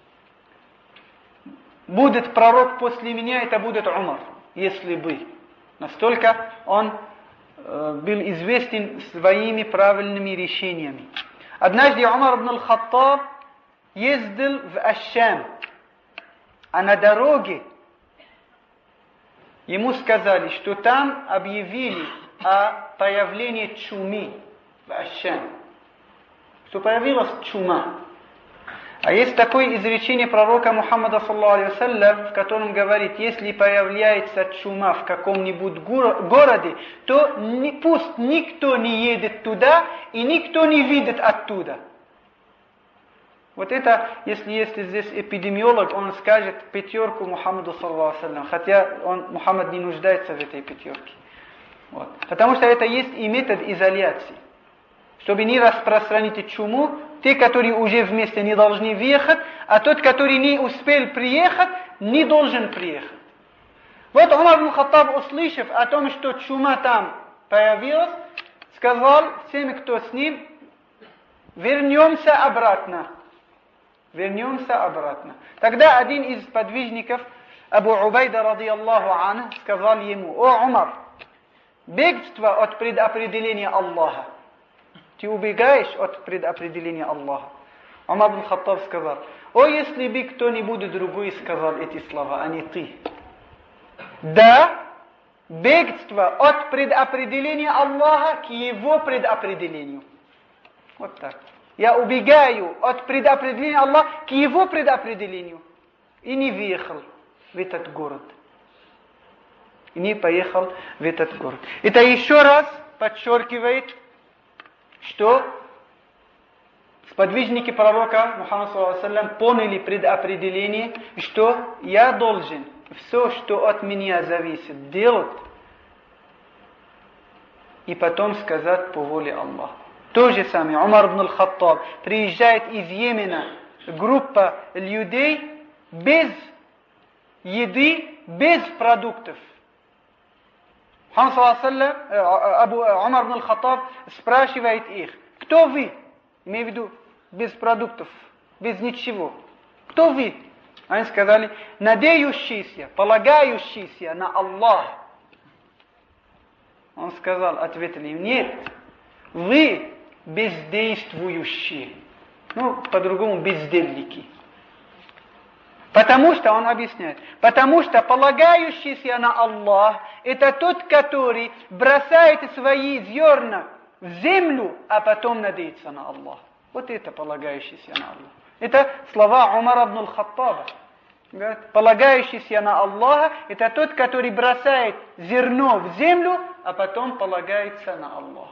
будет пророк после меня, это будет Умар. Если бы. Настолько он э, был известен своими правильными решениями. Однажды Умар ибн Хаттаб ездил в Аш-Шам, а на дороге ему сказали, что там объявили о появлении чумы в Аш-Шам, что появилась чума. А есть такое изречение пророка Мухаммада, саллаллаху алейхи вассалям, в котором говорит, если появляется чума в каком-нибудь городе, то не, пусть никто не едет туда и никто не видит оттуда. Вот это, если есть здесь эпидемиолог, он скажет пятерку Мухаммаду, саллаллаху алейхи вассалям, хотя он, Мухаммад не нуждается в этой пятерке. Вот. Потому что это есть и метод изоляции. Чтобы не распространить чуму, те, которые уже вместе, не должны въехать, а тот, который не успел приехать, не должен приехать. Вот Умар ибн Хаттаб, услышав о том, что чума там появилась, сказал всем, кто с ним, вернемся обратно. Вернемся обратно. Тогда один из подвижников, Абу Убайда, ради Аллаху анху, сказал ему: «О, Умар, бегство от предопределения Аллаха. Ты убегаешь от предопределения Аллаха». Умар ибн Хаттаб сказал: «О, если бы кто-нибудь другой сказал эти слова, а не ты». Да, бегство от предопределения Аллаха к его предопределению. Вот так. Я убегаю от предопределения Аллаха к его предопределению. И не въехал в этот город. И не поехал в этот город. Это еще раз подчеркивает, что сподвижники пророка Мухаммада, саллаллаху алейхи вассалям, поняли предопределение, что я должен все, что от меня зависит, делать, и потом сказать по воле Аллаха. То же самое, Умар ибн аль-Хаттаб приезжает из Йемена, группа людей без еды, без продуктов. Мухаммад, саллаллаху алейхи вассалям, Абу Умар ибн аль-Хаттаб спрашивает их: кто вы? Имею в виду без продуктов, без ничего. Кто вы? Они сказали: надеющиеся, полагающиеся на Аллаха. Он сказал, ответили им: нет, вы бездействующие. Ну, по-другому, бездельники. Потому что, он объясняет, потому что полагающийся на Аллах, это тот, который бросает свои зерна в землю, а потом надеется на Аллах. Вот это полагающийся на Аллах. Это слова Умара ибн аль-Хаттаба. Полагающийся на Аллаха, это тот, который бросает зерно в землю, а потом полагается на Аллаха.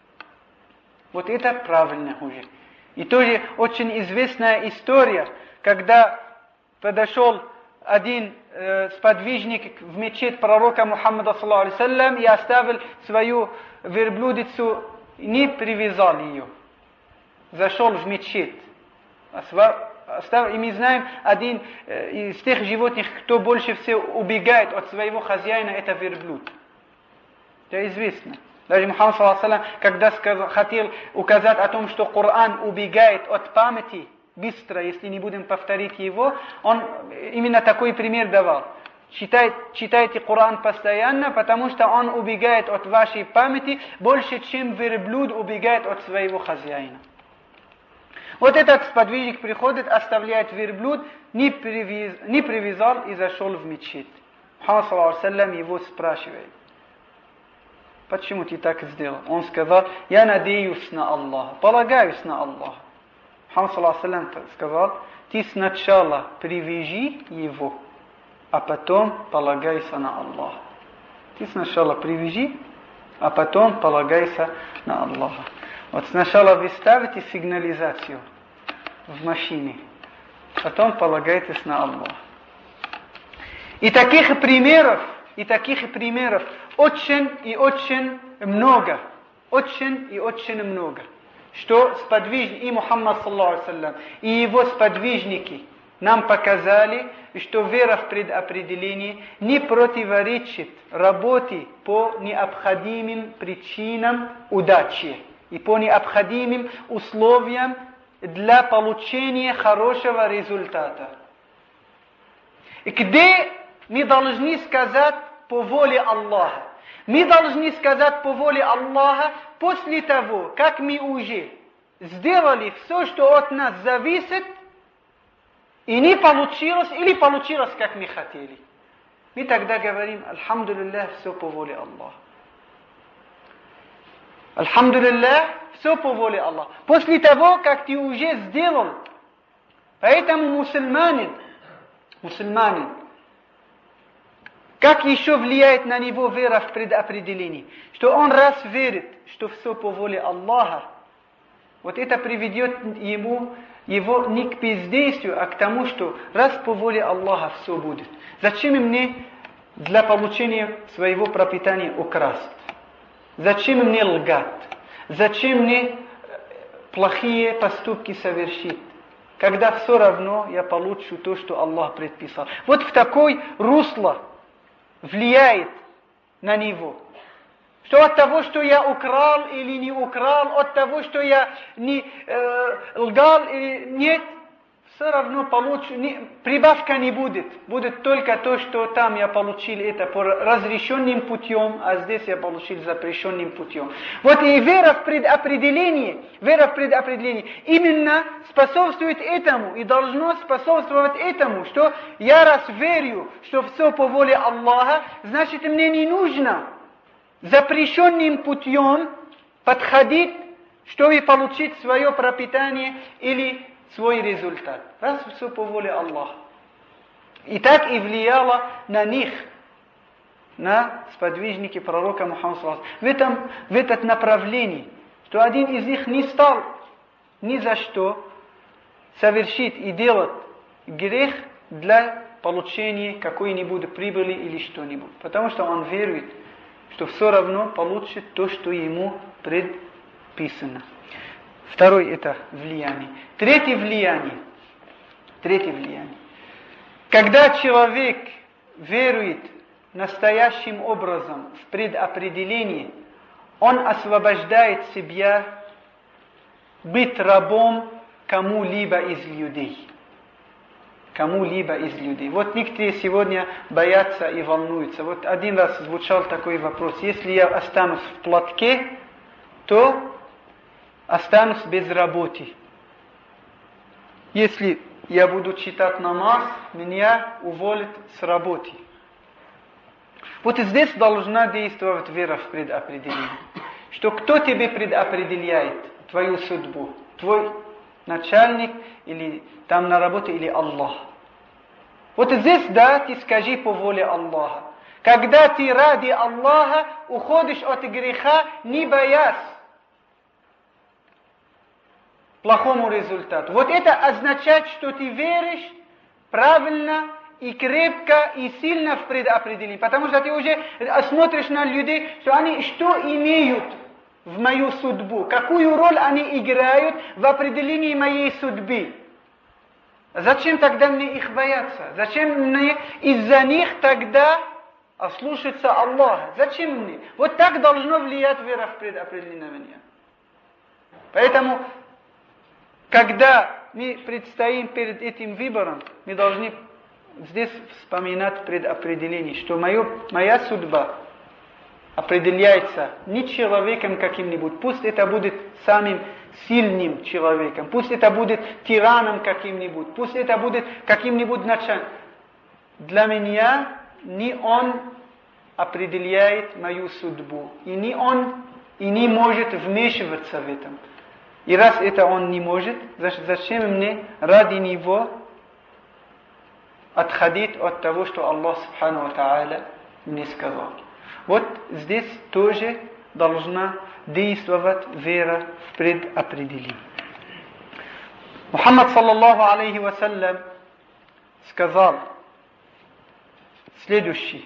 Вот это правильно уже. И тоже очень известная история, когда подошел один э, сподвижник в мечеть пророка Мухаммада, саллаллаху алейхи вассалям, и оставил свою верблюдицу, не привязал ее. Зашел в мечеть. Оставил, и мы знаем, один э, из тех животных, кто больше всего убегает от своего хозяина, это верблюд. Это известно. Даже Мухаммад, саллаллаху алейхи вассалям, когда сказал, хотел указать о том, что Коран убегает от памяти быстро, если не будем повторить его, он именно такой пример давал. Читайте, читайте Коран постоянно, потому что он убегает от вашей памяти больше, чем верблюд убегает от своего хозяина. Вот этот сподвижник приходит, оставляет верблюд, не, привез, не привязал и зашел в мечеть. Мухаммад, саллаллаху алейхи вассалям, его спрашивает: почему ты так сделал? Он сказал: я надеюсь на Аллаха, полагаюсь на Аллаха. Мухаммад, саллаллаху алейхи вассалям, сказал: ты сначала привяжи его, а потом полагайся на Аллаха. Ты сначала привяжи, а потом полагайся на Аллаха. Вот сначала вы ставите сигнализацию в машине, потом полагайтесь на Аллаха. И таких примеров, и таких примеров очень и очень много, очень и очень много, что сподвижники, и Мухаммад, саллаллаху алейхи вассалям, и его сподвижники нам показали, что вера в предопределение не противоречит работе по необходимым причинам удачи и по необходимым условиям для получения хорошего результата. И где мы должны сказать по воле Аллаха? Мы должны сказать по воле Аллаха после того, как мы уже сделали все, что от нас зависит, и не получилось, или получилось, как мы хотели. Мы тогда говорим: альхамдулиллах, все по воле Аллаха. Альхамдулиллах, все по воле Аллаха. После того, как ты уже сделал, Поэтому мусульманин, мусульманин, как еще влияет на него вера в предопределении? Что он раз верит, что все по воле Аллаха, вот это приведет ему, его не к бездействию, а к тому, что раз по воле Аллаха все будет. Зачем мне для получения своего пропитания украсть? Зачем мне лгать? Зачем мне плохие поступки совершить? Когда все равно я получу то, что Аллах предписал. Вот в такой русло влияет на него. Что от того, что я украл или не украл, от того, что я не э, лгал или нет, все равно получу, не, прибавка не будет. Будет только то, что там я получил это по разрешенным путем, а здесь я получил запрещенным путем. Вот и вера в предопределение, вера в предопределение именно способствует этому и должно способствовать этому, что я раз верю, что все по воле Аллаха, значит мне не нужно запрещенным путем подходить, чтобы получить свое пропитание или свой результат. Раз все по воле Аллаха. И так и влияло на них, на сподвижники пророка Мухаммада в этом, в этом направлении, что один из них не стал ни за что совершить и делать грех для получения какой-нибудь прибыли или что-нибудь. Потому что он верует, что все равно получит то, что ему предписано. Второе это влияние. Третье влияние. Третье влияние. Когда человек верует настоящим образом в предопределение, он освобождает себя быть рабом кому-либо из людей. Кому-либо из людей. Вот некоторые сегодня боятся и волнуются. Вот один раз звучал такой вопрос. Если я останусь в платке, то останусь без работы. Если я буду читать намаз, меня уволят с работы. Вот здесь должна действовать вера в предопределение. Что кто тебе предопределяет твою судьбу? Твой начальник или там на работе, или Аллах. Вот здесь, да, ты скажи по воле Аллаха. Когда ты ради Аллаха уходишь от греха, не боясь плохому результату. Вот это означает, что ты веришь правильно и крепко и сильно в предопределение. Потому что ты уже смотришь на людей, что они что имеют в мою судьбу, какую роль они играют в определении моей судьбы. Зачем тогда мне их бояться? Зачем мне из-за них тогда ослушаться Аллаха? Зачем мне? Вот так должно влиять вера в предопределение. Поэтому, когда мы предстоим перед этим выбором, мы должны здесь вспоминать предопределение, что мое, моя судьба определяется не человеком каким-нибудь, пусть это будет самым сильным человеком, пусть это будет тираном каким-нибудь, пусть это будет каким-нибудь начальником. Для меня не он определяет мою судьбу, и не он и не может вмешиваться в этом. И раз это он не может, значит, зачем мне ради него отходить от того, что Аллах Субхану ва Тааля мне сказал. Вот здесь тоже должна действовать вера в предопределение. Мухаммад саллаллаху алейхи вассалям сказал следующее.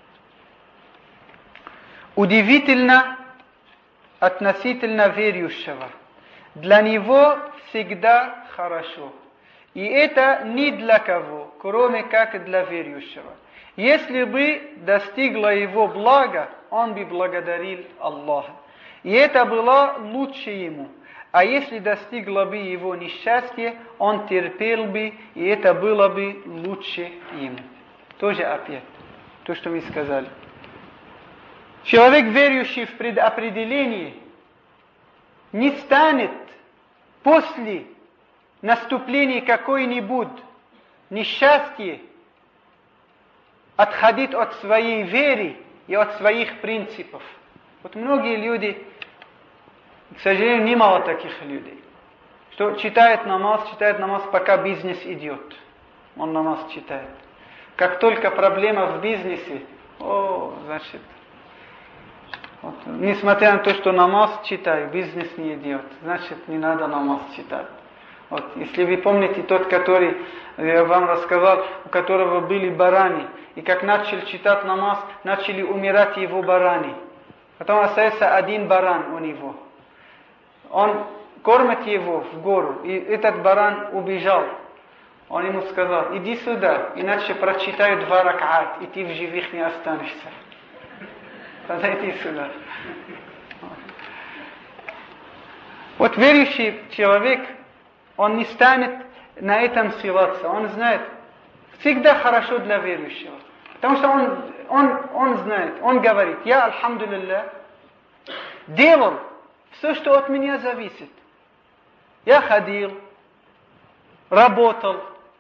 Удивительно относительно верующего. Для него всегда хорошо. И это не для кого, кроме как для верующего. Если бы достигло его блага, он бы благодарил Аллаха. И это было лучше ему. А если достигло бы его несчастье, он терпел бы, и это было бы лучше ему. Тоже опять то, что мы сказали. Человек, верующий в предопределение, не станет после наступления какой-нибудь несчастья отходить от своей веры и от своих принципов. Вот многие люди, к сожалению, немало таких людей, что читает намаз, читает намаз, пока бизнес идет. Он намаз читает. Как только проблема в бизнесе, о, значит, вот, несмотря на то, что намаз читаю, бизнес не идет, значит, не надо намаз читать. Вот, если вы помните тот, который я вам рассказал, у которого были бараны, и как начал читать намаз, начали умирать его бараны. Потом остается один баран у него. Он кормит его в гору, и этот баран убежал. Он ему сказал: иди сюда, иначе прочитаю два рак'ат, и ты в живых не останешься. Подойди сюда. Вот верующий человек, он не станет на этом ссылаться. Он знает, всегда хорошо для верующего. Потому что он, он, он знает, он говорит: я, альхамдулилля, делал все, что от меня зависит. Я ходил, работал,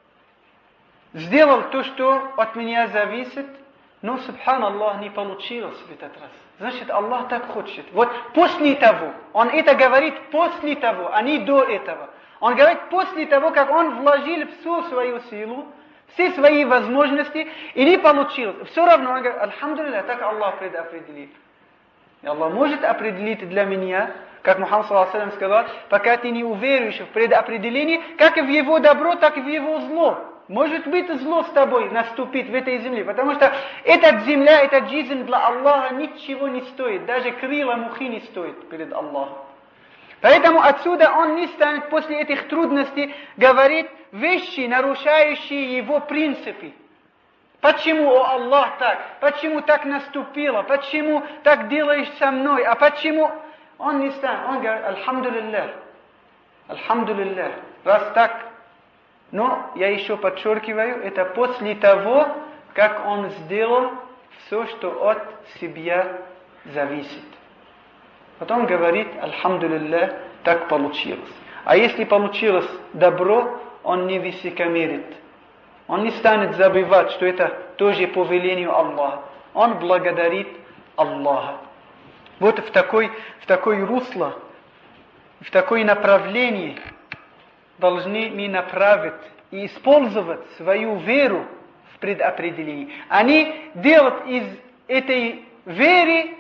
сделал то, что от меня зависит, но, субханаллах, не получилось в этот раз. Значит, Аллах так хочет. Вот после того, он это говорит после того, а не до этого. Он говорит после того, как он вложил всю свою силу, все свои возможности, и не получилось. Все равно он говорит: альхамдулилля, так Аллах предопределит. И Аллах может определить для меня, как Мухаммад саллаллаху алейхи ва саллям сказал, пока ты не уверуешь в предопределении, как в его добро, так и в его зло. Может быть, зло с тобой наступит в этой земле, потому что эта земля, эта жизнь для Аллаха ничего не стоит, даже крила мухи не стоит перед Аллахом. Поэтому отсюда он не станет после этих трудностей говорить вещи, нарушающие его принципы. Почему, о Аллах, так? Почему так наступило? Почему так делаешь со мной? А почему? Он не станет. Он говорит: альхамдулилля, альхамдулилля. Раз так. Но я еще подчеркиваю, это после того, как он сделал все, что от себя зависит. Потом говорит: альхамдулилля, так получилось. А если получилось добро, он не высокомерит. Он не станет забывать, что это тоже по велению Аллаха. Он благодарит Аллаха. Вот в такой, в такой русло, в такое направление должны мы направить и использовать свою веру в предопределении. Они делают из этой веры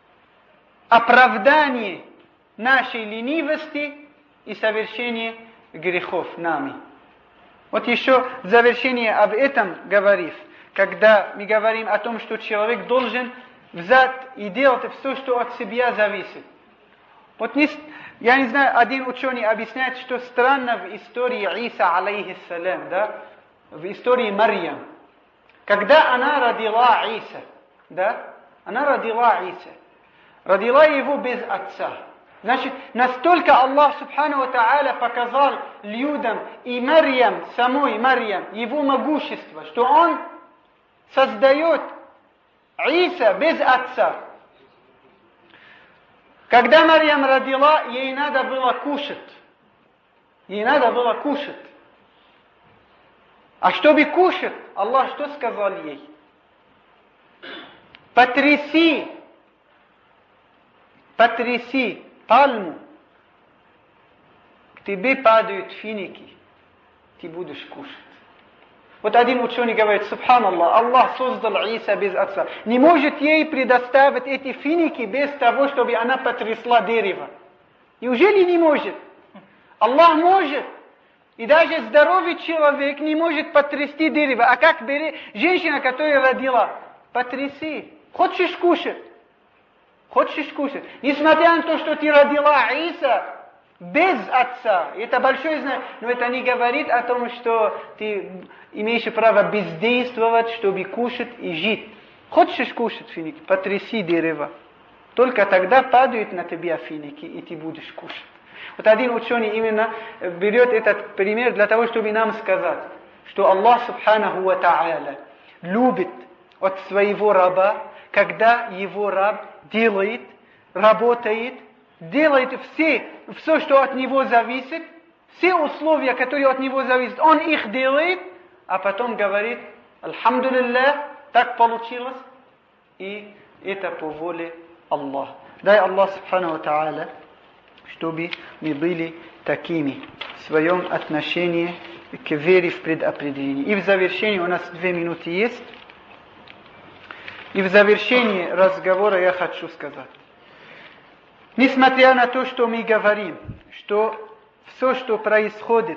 оправдание нашей ленивости и совершения грехов нами. Вот еще в завершение об этом говорив, когда мы говорим о том, что человек должен взять и делать все, что от себя зависит. Вот не, я не знаю, один ученый объясняет, что странно в истории Иса, алейхиссалям, да, в истории Марьям. Когда она родила Иса, да, она родила Иса, родила его без отца. Значит, настолько Аллах Субхану ва Тааля показал людям и Марьям, самой Марьям, его могущество, что он создает Иса без отца. Когда Марьям родила, ей надо было кушать. Ей надо было кушать. А чтобы кушать, Аллах что сказал ей? Потряси, потряси пальму, к тебе падают финики, ты будешь кушать. Вот один ученый говорит: субханаллах, Аллах создал Иса без отца. Не может ей предоставить эти финики без того, чтобы она потрясла дерево. Неужели не может? Аллах может. И даже здоровый человек не может потрясти дерево. А как бери женщина, которая родила? Потряси. Хочешь кушать? Хочешь кушать? Несмотря на то, что ты родила Иса без отца. Это большое знание. Но это не говорит о том, что ты имеешь право бездействовать, чтобы кушать и жить. Хочешь кушать финики? Потряси дерево. Только тогда падают на тебя финики, и ты будешь кушать. Вот один ученый именно берет этот пример для того, чтобы нам сказать, что Аллах Субханаху ва Тааля любит от своего раба, когда его раб делает, работает, делает все, все, что от него зависит, все условия, которые от него зависят, он их делает, а потом говорит: альхамдулилля, так получилось, и это по воле Аллаха. Дай Аллах Субхану ва Тааля, чтобы мы были такими. в своем отношении к вере в предопределение. И в завершении, у нас две минуты есть, и в завершении разговора я хочу сказать. Несмотря на то, что мы говорим, что все, что происходит,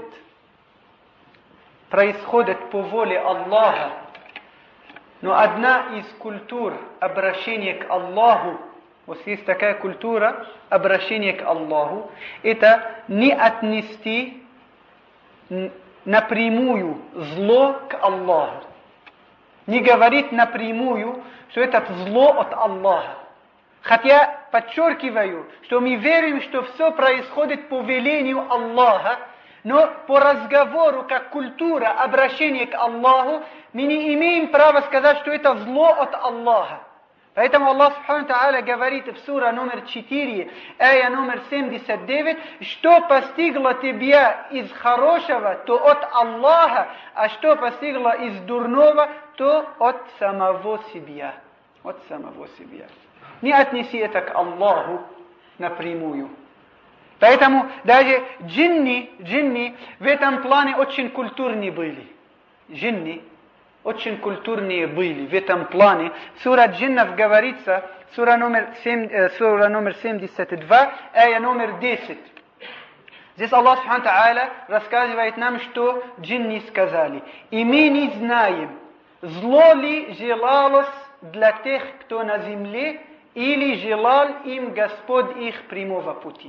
происходит по воле Аллаха, но одна из культур обращения к Аллаху, вот есть такая культура обращения к Аллаху, это не отнести напрямую зло к Аллаху. Не говорить напрямую, что это зло от Аллаха. Хотя, подчеркиваю, что мы верим, что все происходит по велению Аллаха, но по разговору, как культура обращения к Аллаху, мы не имеем права сказать, что это зло от Аллаха. Поэтому Аллах Субхану Тааля говорит в сура номер четыре, ая номер семьдесят девять, что постигло тебя из хорошего, то от Аллаха, а что постигло из дурного, то от самого себя. От самого себя. Не отнеси это к Аллаху напрямую. Поэтому даже джинни, джинни в этом плане очень культурные были. Джинни очень культурные были в этом плане. Сура джиннов говорится, сура номер, семь, э, сура номер семьдесят два, ая номер десять. Здесь Аллах Субхану Тааля рассказывает нам, что джинни сказали. И мы не знаем, зло ли желалось для тех, кто на земле, или желал им Господь их прямого пути.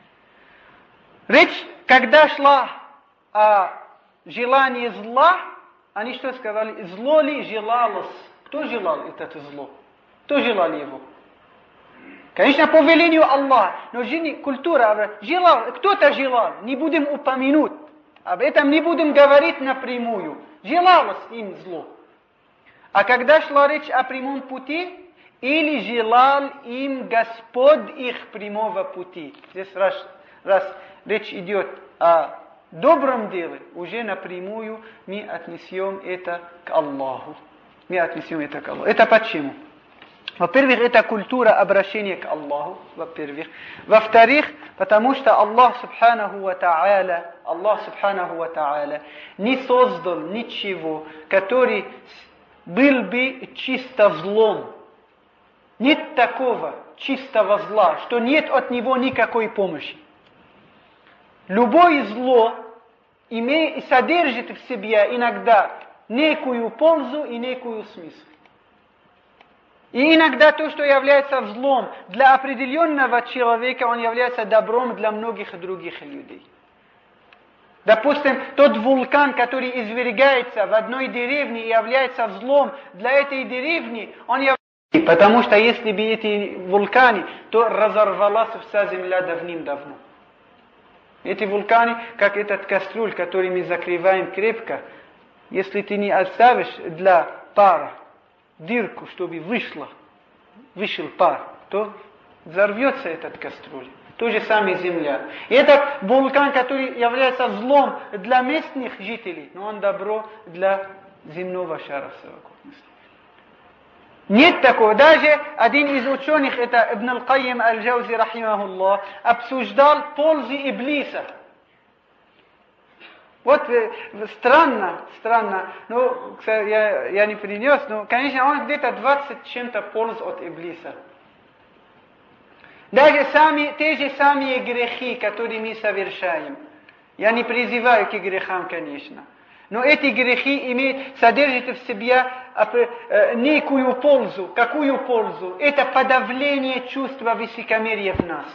Речь, когда шла о желании зла, они что сказали? Зло ли желалось? Кто желал это зло? Кто желал его? Конечно, по велению Аллаха. Но культура, желал, кто-то желал. Не будем упомянуть. Об этом не будем говорить напрямую. Желалось им зло. А когда шла речь о прямом пути, или желал им Господь их прямого пути. Здесь раз, раз речь идет о добром деле, уже напрямую мы отнесем это к Аллаху. Мы отнесем это к Аллаху. Это почему? Во-первых, это культура обращения к Аллаху. Во-первых. Во-вторых, потому что Аллах Субханаху ва Тааля, Аллах Субханаху ва Тааля не создал ничего, который был бы чисто злом. Нет такого чистого зла, что нет от него никакой помощи. Любое зло имеет, содержит в себе иногда некую пользу и некую смысл. И иногда то, что является злом для определенного человека, он является добром для многих других людей. Допустим, тот вулкан, который извергается в одной деревне и является злом для этой деревни, он является... Потому что если бы эти вулканы, то разорвалась вся земля давным-давно. Эти вулканы, как этот кастрюль, который мы закрываем крепко, если ты не оставишь для пара дырку, чтобы вышло, вышел пар, то взорвется этот кастрюль. То же самое земля. И этот вулкан, который является злом для местных жителей, но он добро для земного шара в совокупности. Нет такого. Даже один из ученых, это Ибн Аль-Кайим Аль-Джаузи, рахимахуллах, обсуждал пользы Иблиса. Вот странно, странно. Ну, я, я не принес, но, конечно, он где-то двадцать чем-то польз от Иблиса. Даже сами, те же самые грехи, которые мы совершаем. Я не призываю к грехам, конечно. Но эти грехи имеют, содержат в себе некую пользу. Какую пользу? Это подавление чувства высокомерия в нас.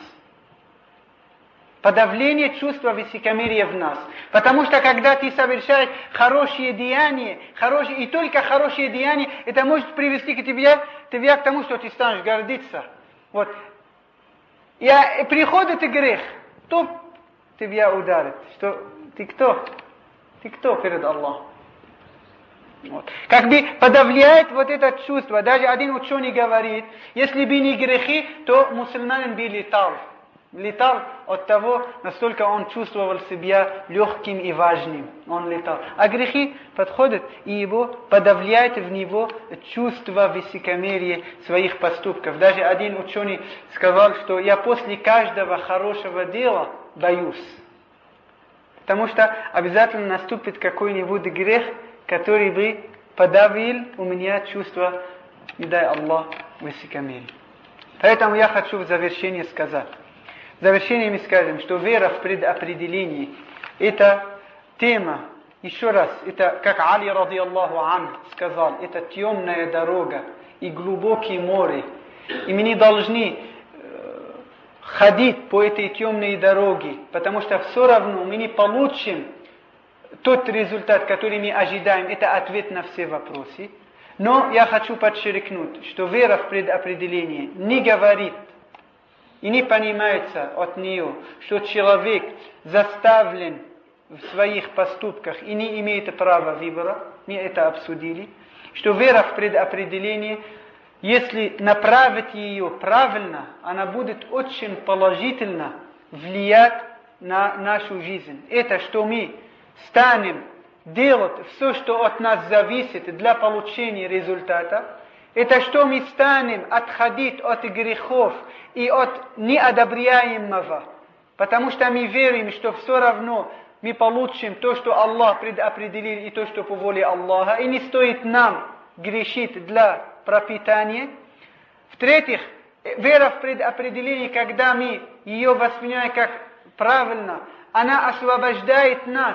Подавление чувства высокомерия в нас. Потому что когда ты совершаешь хорошие деяния, хорошие, и только хорошие деяния, это может привести к тебе, тебе к тому, что ты станешь гордиться. Вот. И приходит грех, кто тебя ударит? Что, ты кто? Ты кто перед Аллахом? Вот. Как бы подавляет вот это чувство. Даже один ученый говорит, если бы не грехи, то мусульманин бы летал. Летал от того, настолько он чувствовал себя легким и важным. Он летал. А грехи подходят и его подавляют в него чувство высокомерия своих поступков. Даже один ученый сказал, что я после каждого хорошего дела боюсь. Потому что обязательно наступит какой-нибудь грех, который бы подавил у меня чувство, не дай Аллах, высокомерия. Поэтому я хочу в завершении сказать. В завершении мы скажем, что вера в предопределение – это тема, еще раз, это, как Али, ради Аллаху ан, сказал, это темная дорога и глубокие море. И мы не должны ходить по этой темной дороге, потому что все равно мы не получим тот результат, который мы ожидаем, это ответ на все вопросы. Но я хочу подчеркнуть, что вера в предопределение не говорит и не понимается от нее, что человек заставлен в своих поступках и не имеет права выбора. Мы это обсудили. Что вера в предопределение, если направить ее правильно, она будет очень положительно влиять на нашу жизнь. Это что мы станем делать все, что от нас зависит для получения результата. Это что мы станем отходить от грехов и от неодобряемого. Потому что мы верим, что все равно мы получим то, что Аллах предопределил, и то, что по воле Аллаха. И не стоит нам грешить для пропитания. В-третьих, вера в предопределение, когда мы ее воспринимаем как правильно, она освобождает нас,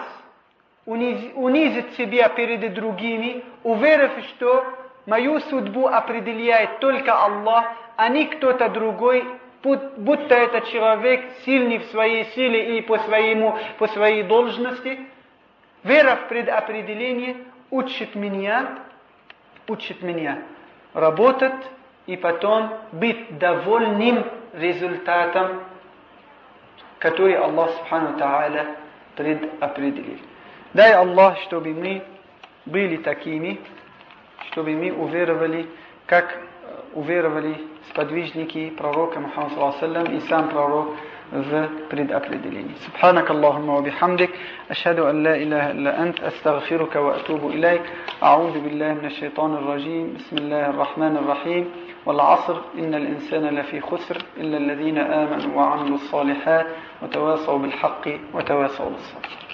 унизит себя перед другими, уверив, что мою судьбу определяет только Аллах, а не кто-то другой, будто это человек сильный в своей силе или по, своему, по своей должности. Вера в предопределение учит меня, учит меня работать и потом быть довольным результатом, который Аллах Субхану Тааля предопределил. Дай Аллах, чтобы мы были такими, чтобы мы уверовали, как уверовали сподвижники пророка Мухаммада саллаллаху алейхи ва саллям и сам пророк в предопределении. Субханак Аллахумма ва бихамдик, ашхаду ан ла илаха илля ант, астагфирука ва атубу илайк, а'уду биллахи минаш шайтанир раджим, бисмиллахир рахманир рахим, вал аср, иннал инсана лафи хуср, илля аллазина аману ва амилус салихат, ва тавасау бил хакки, ва тавасау bis сабр.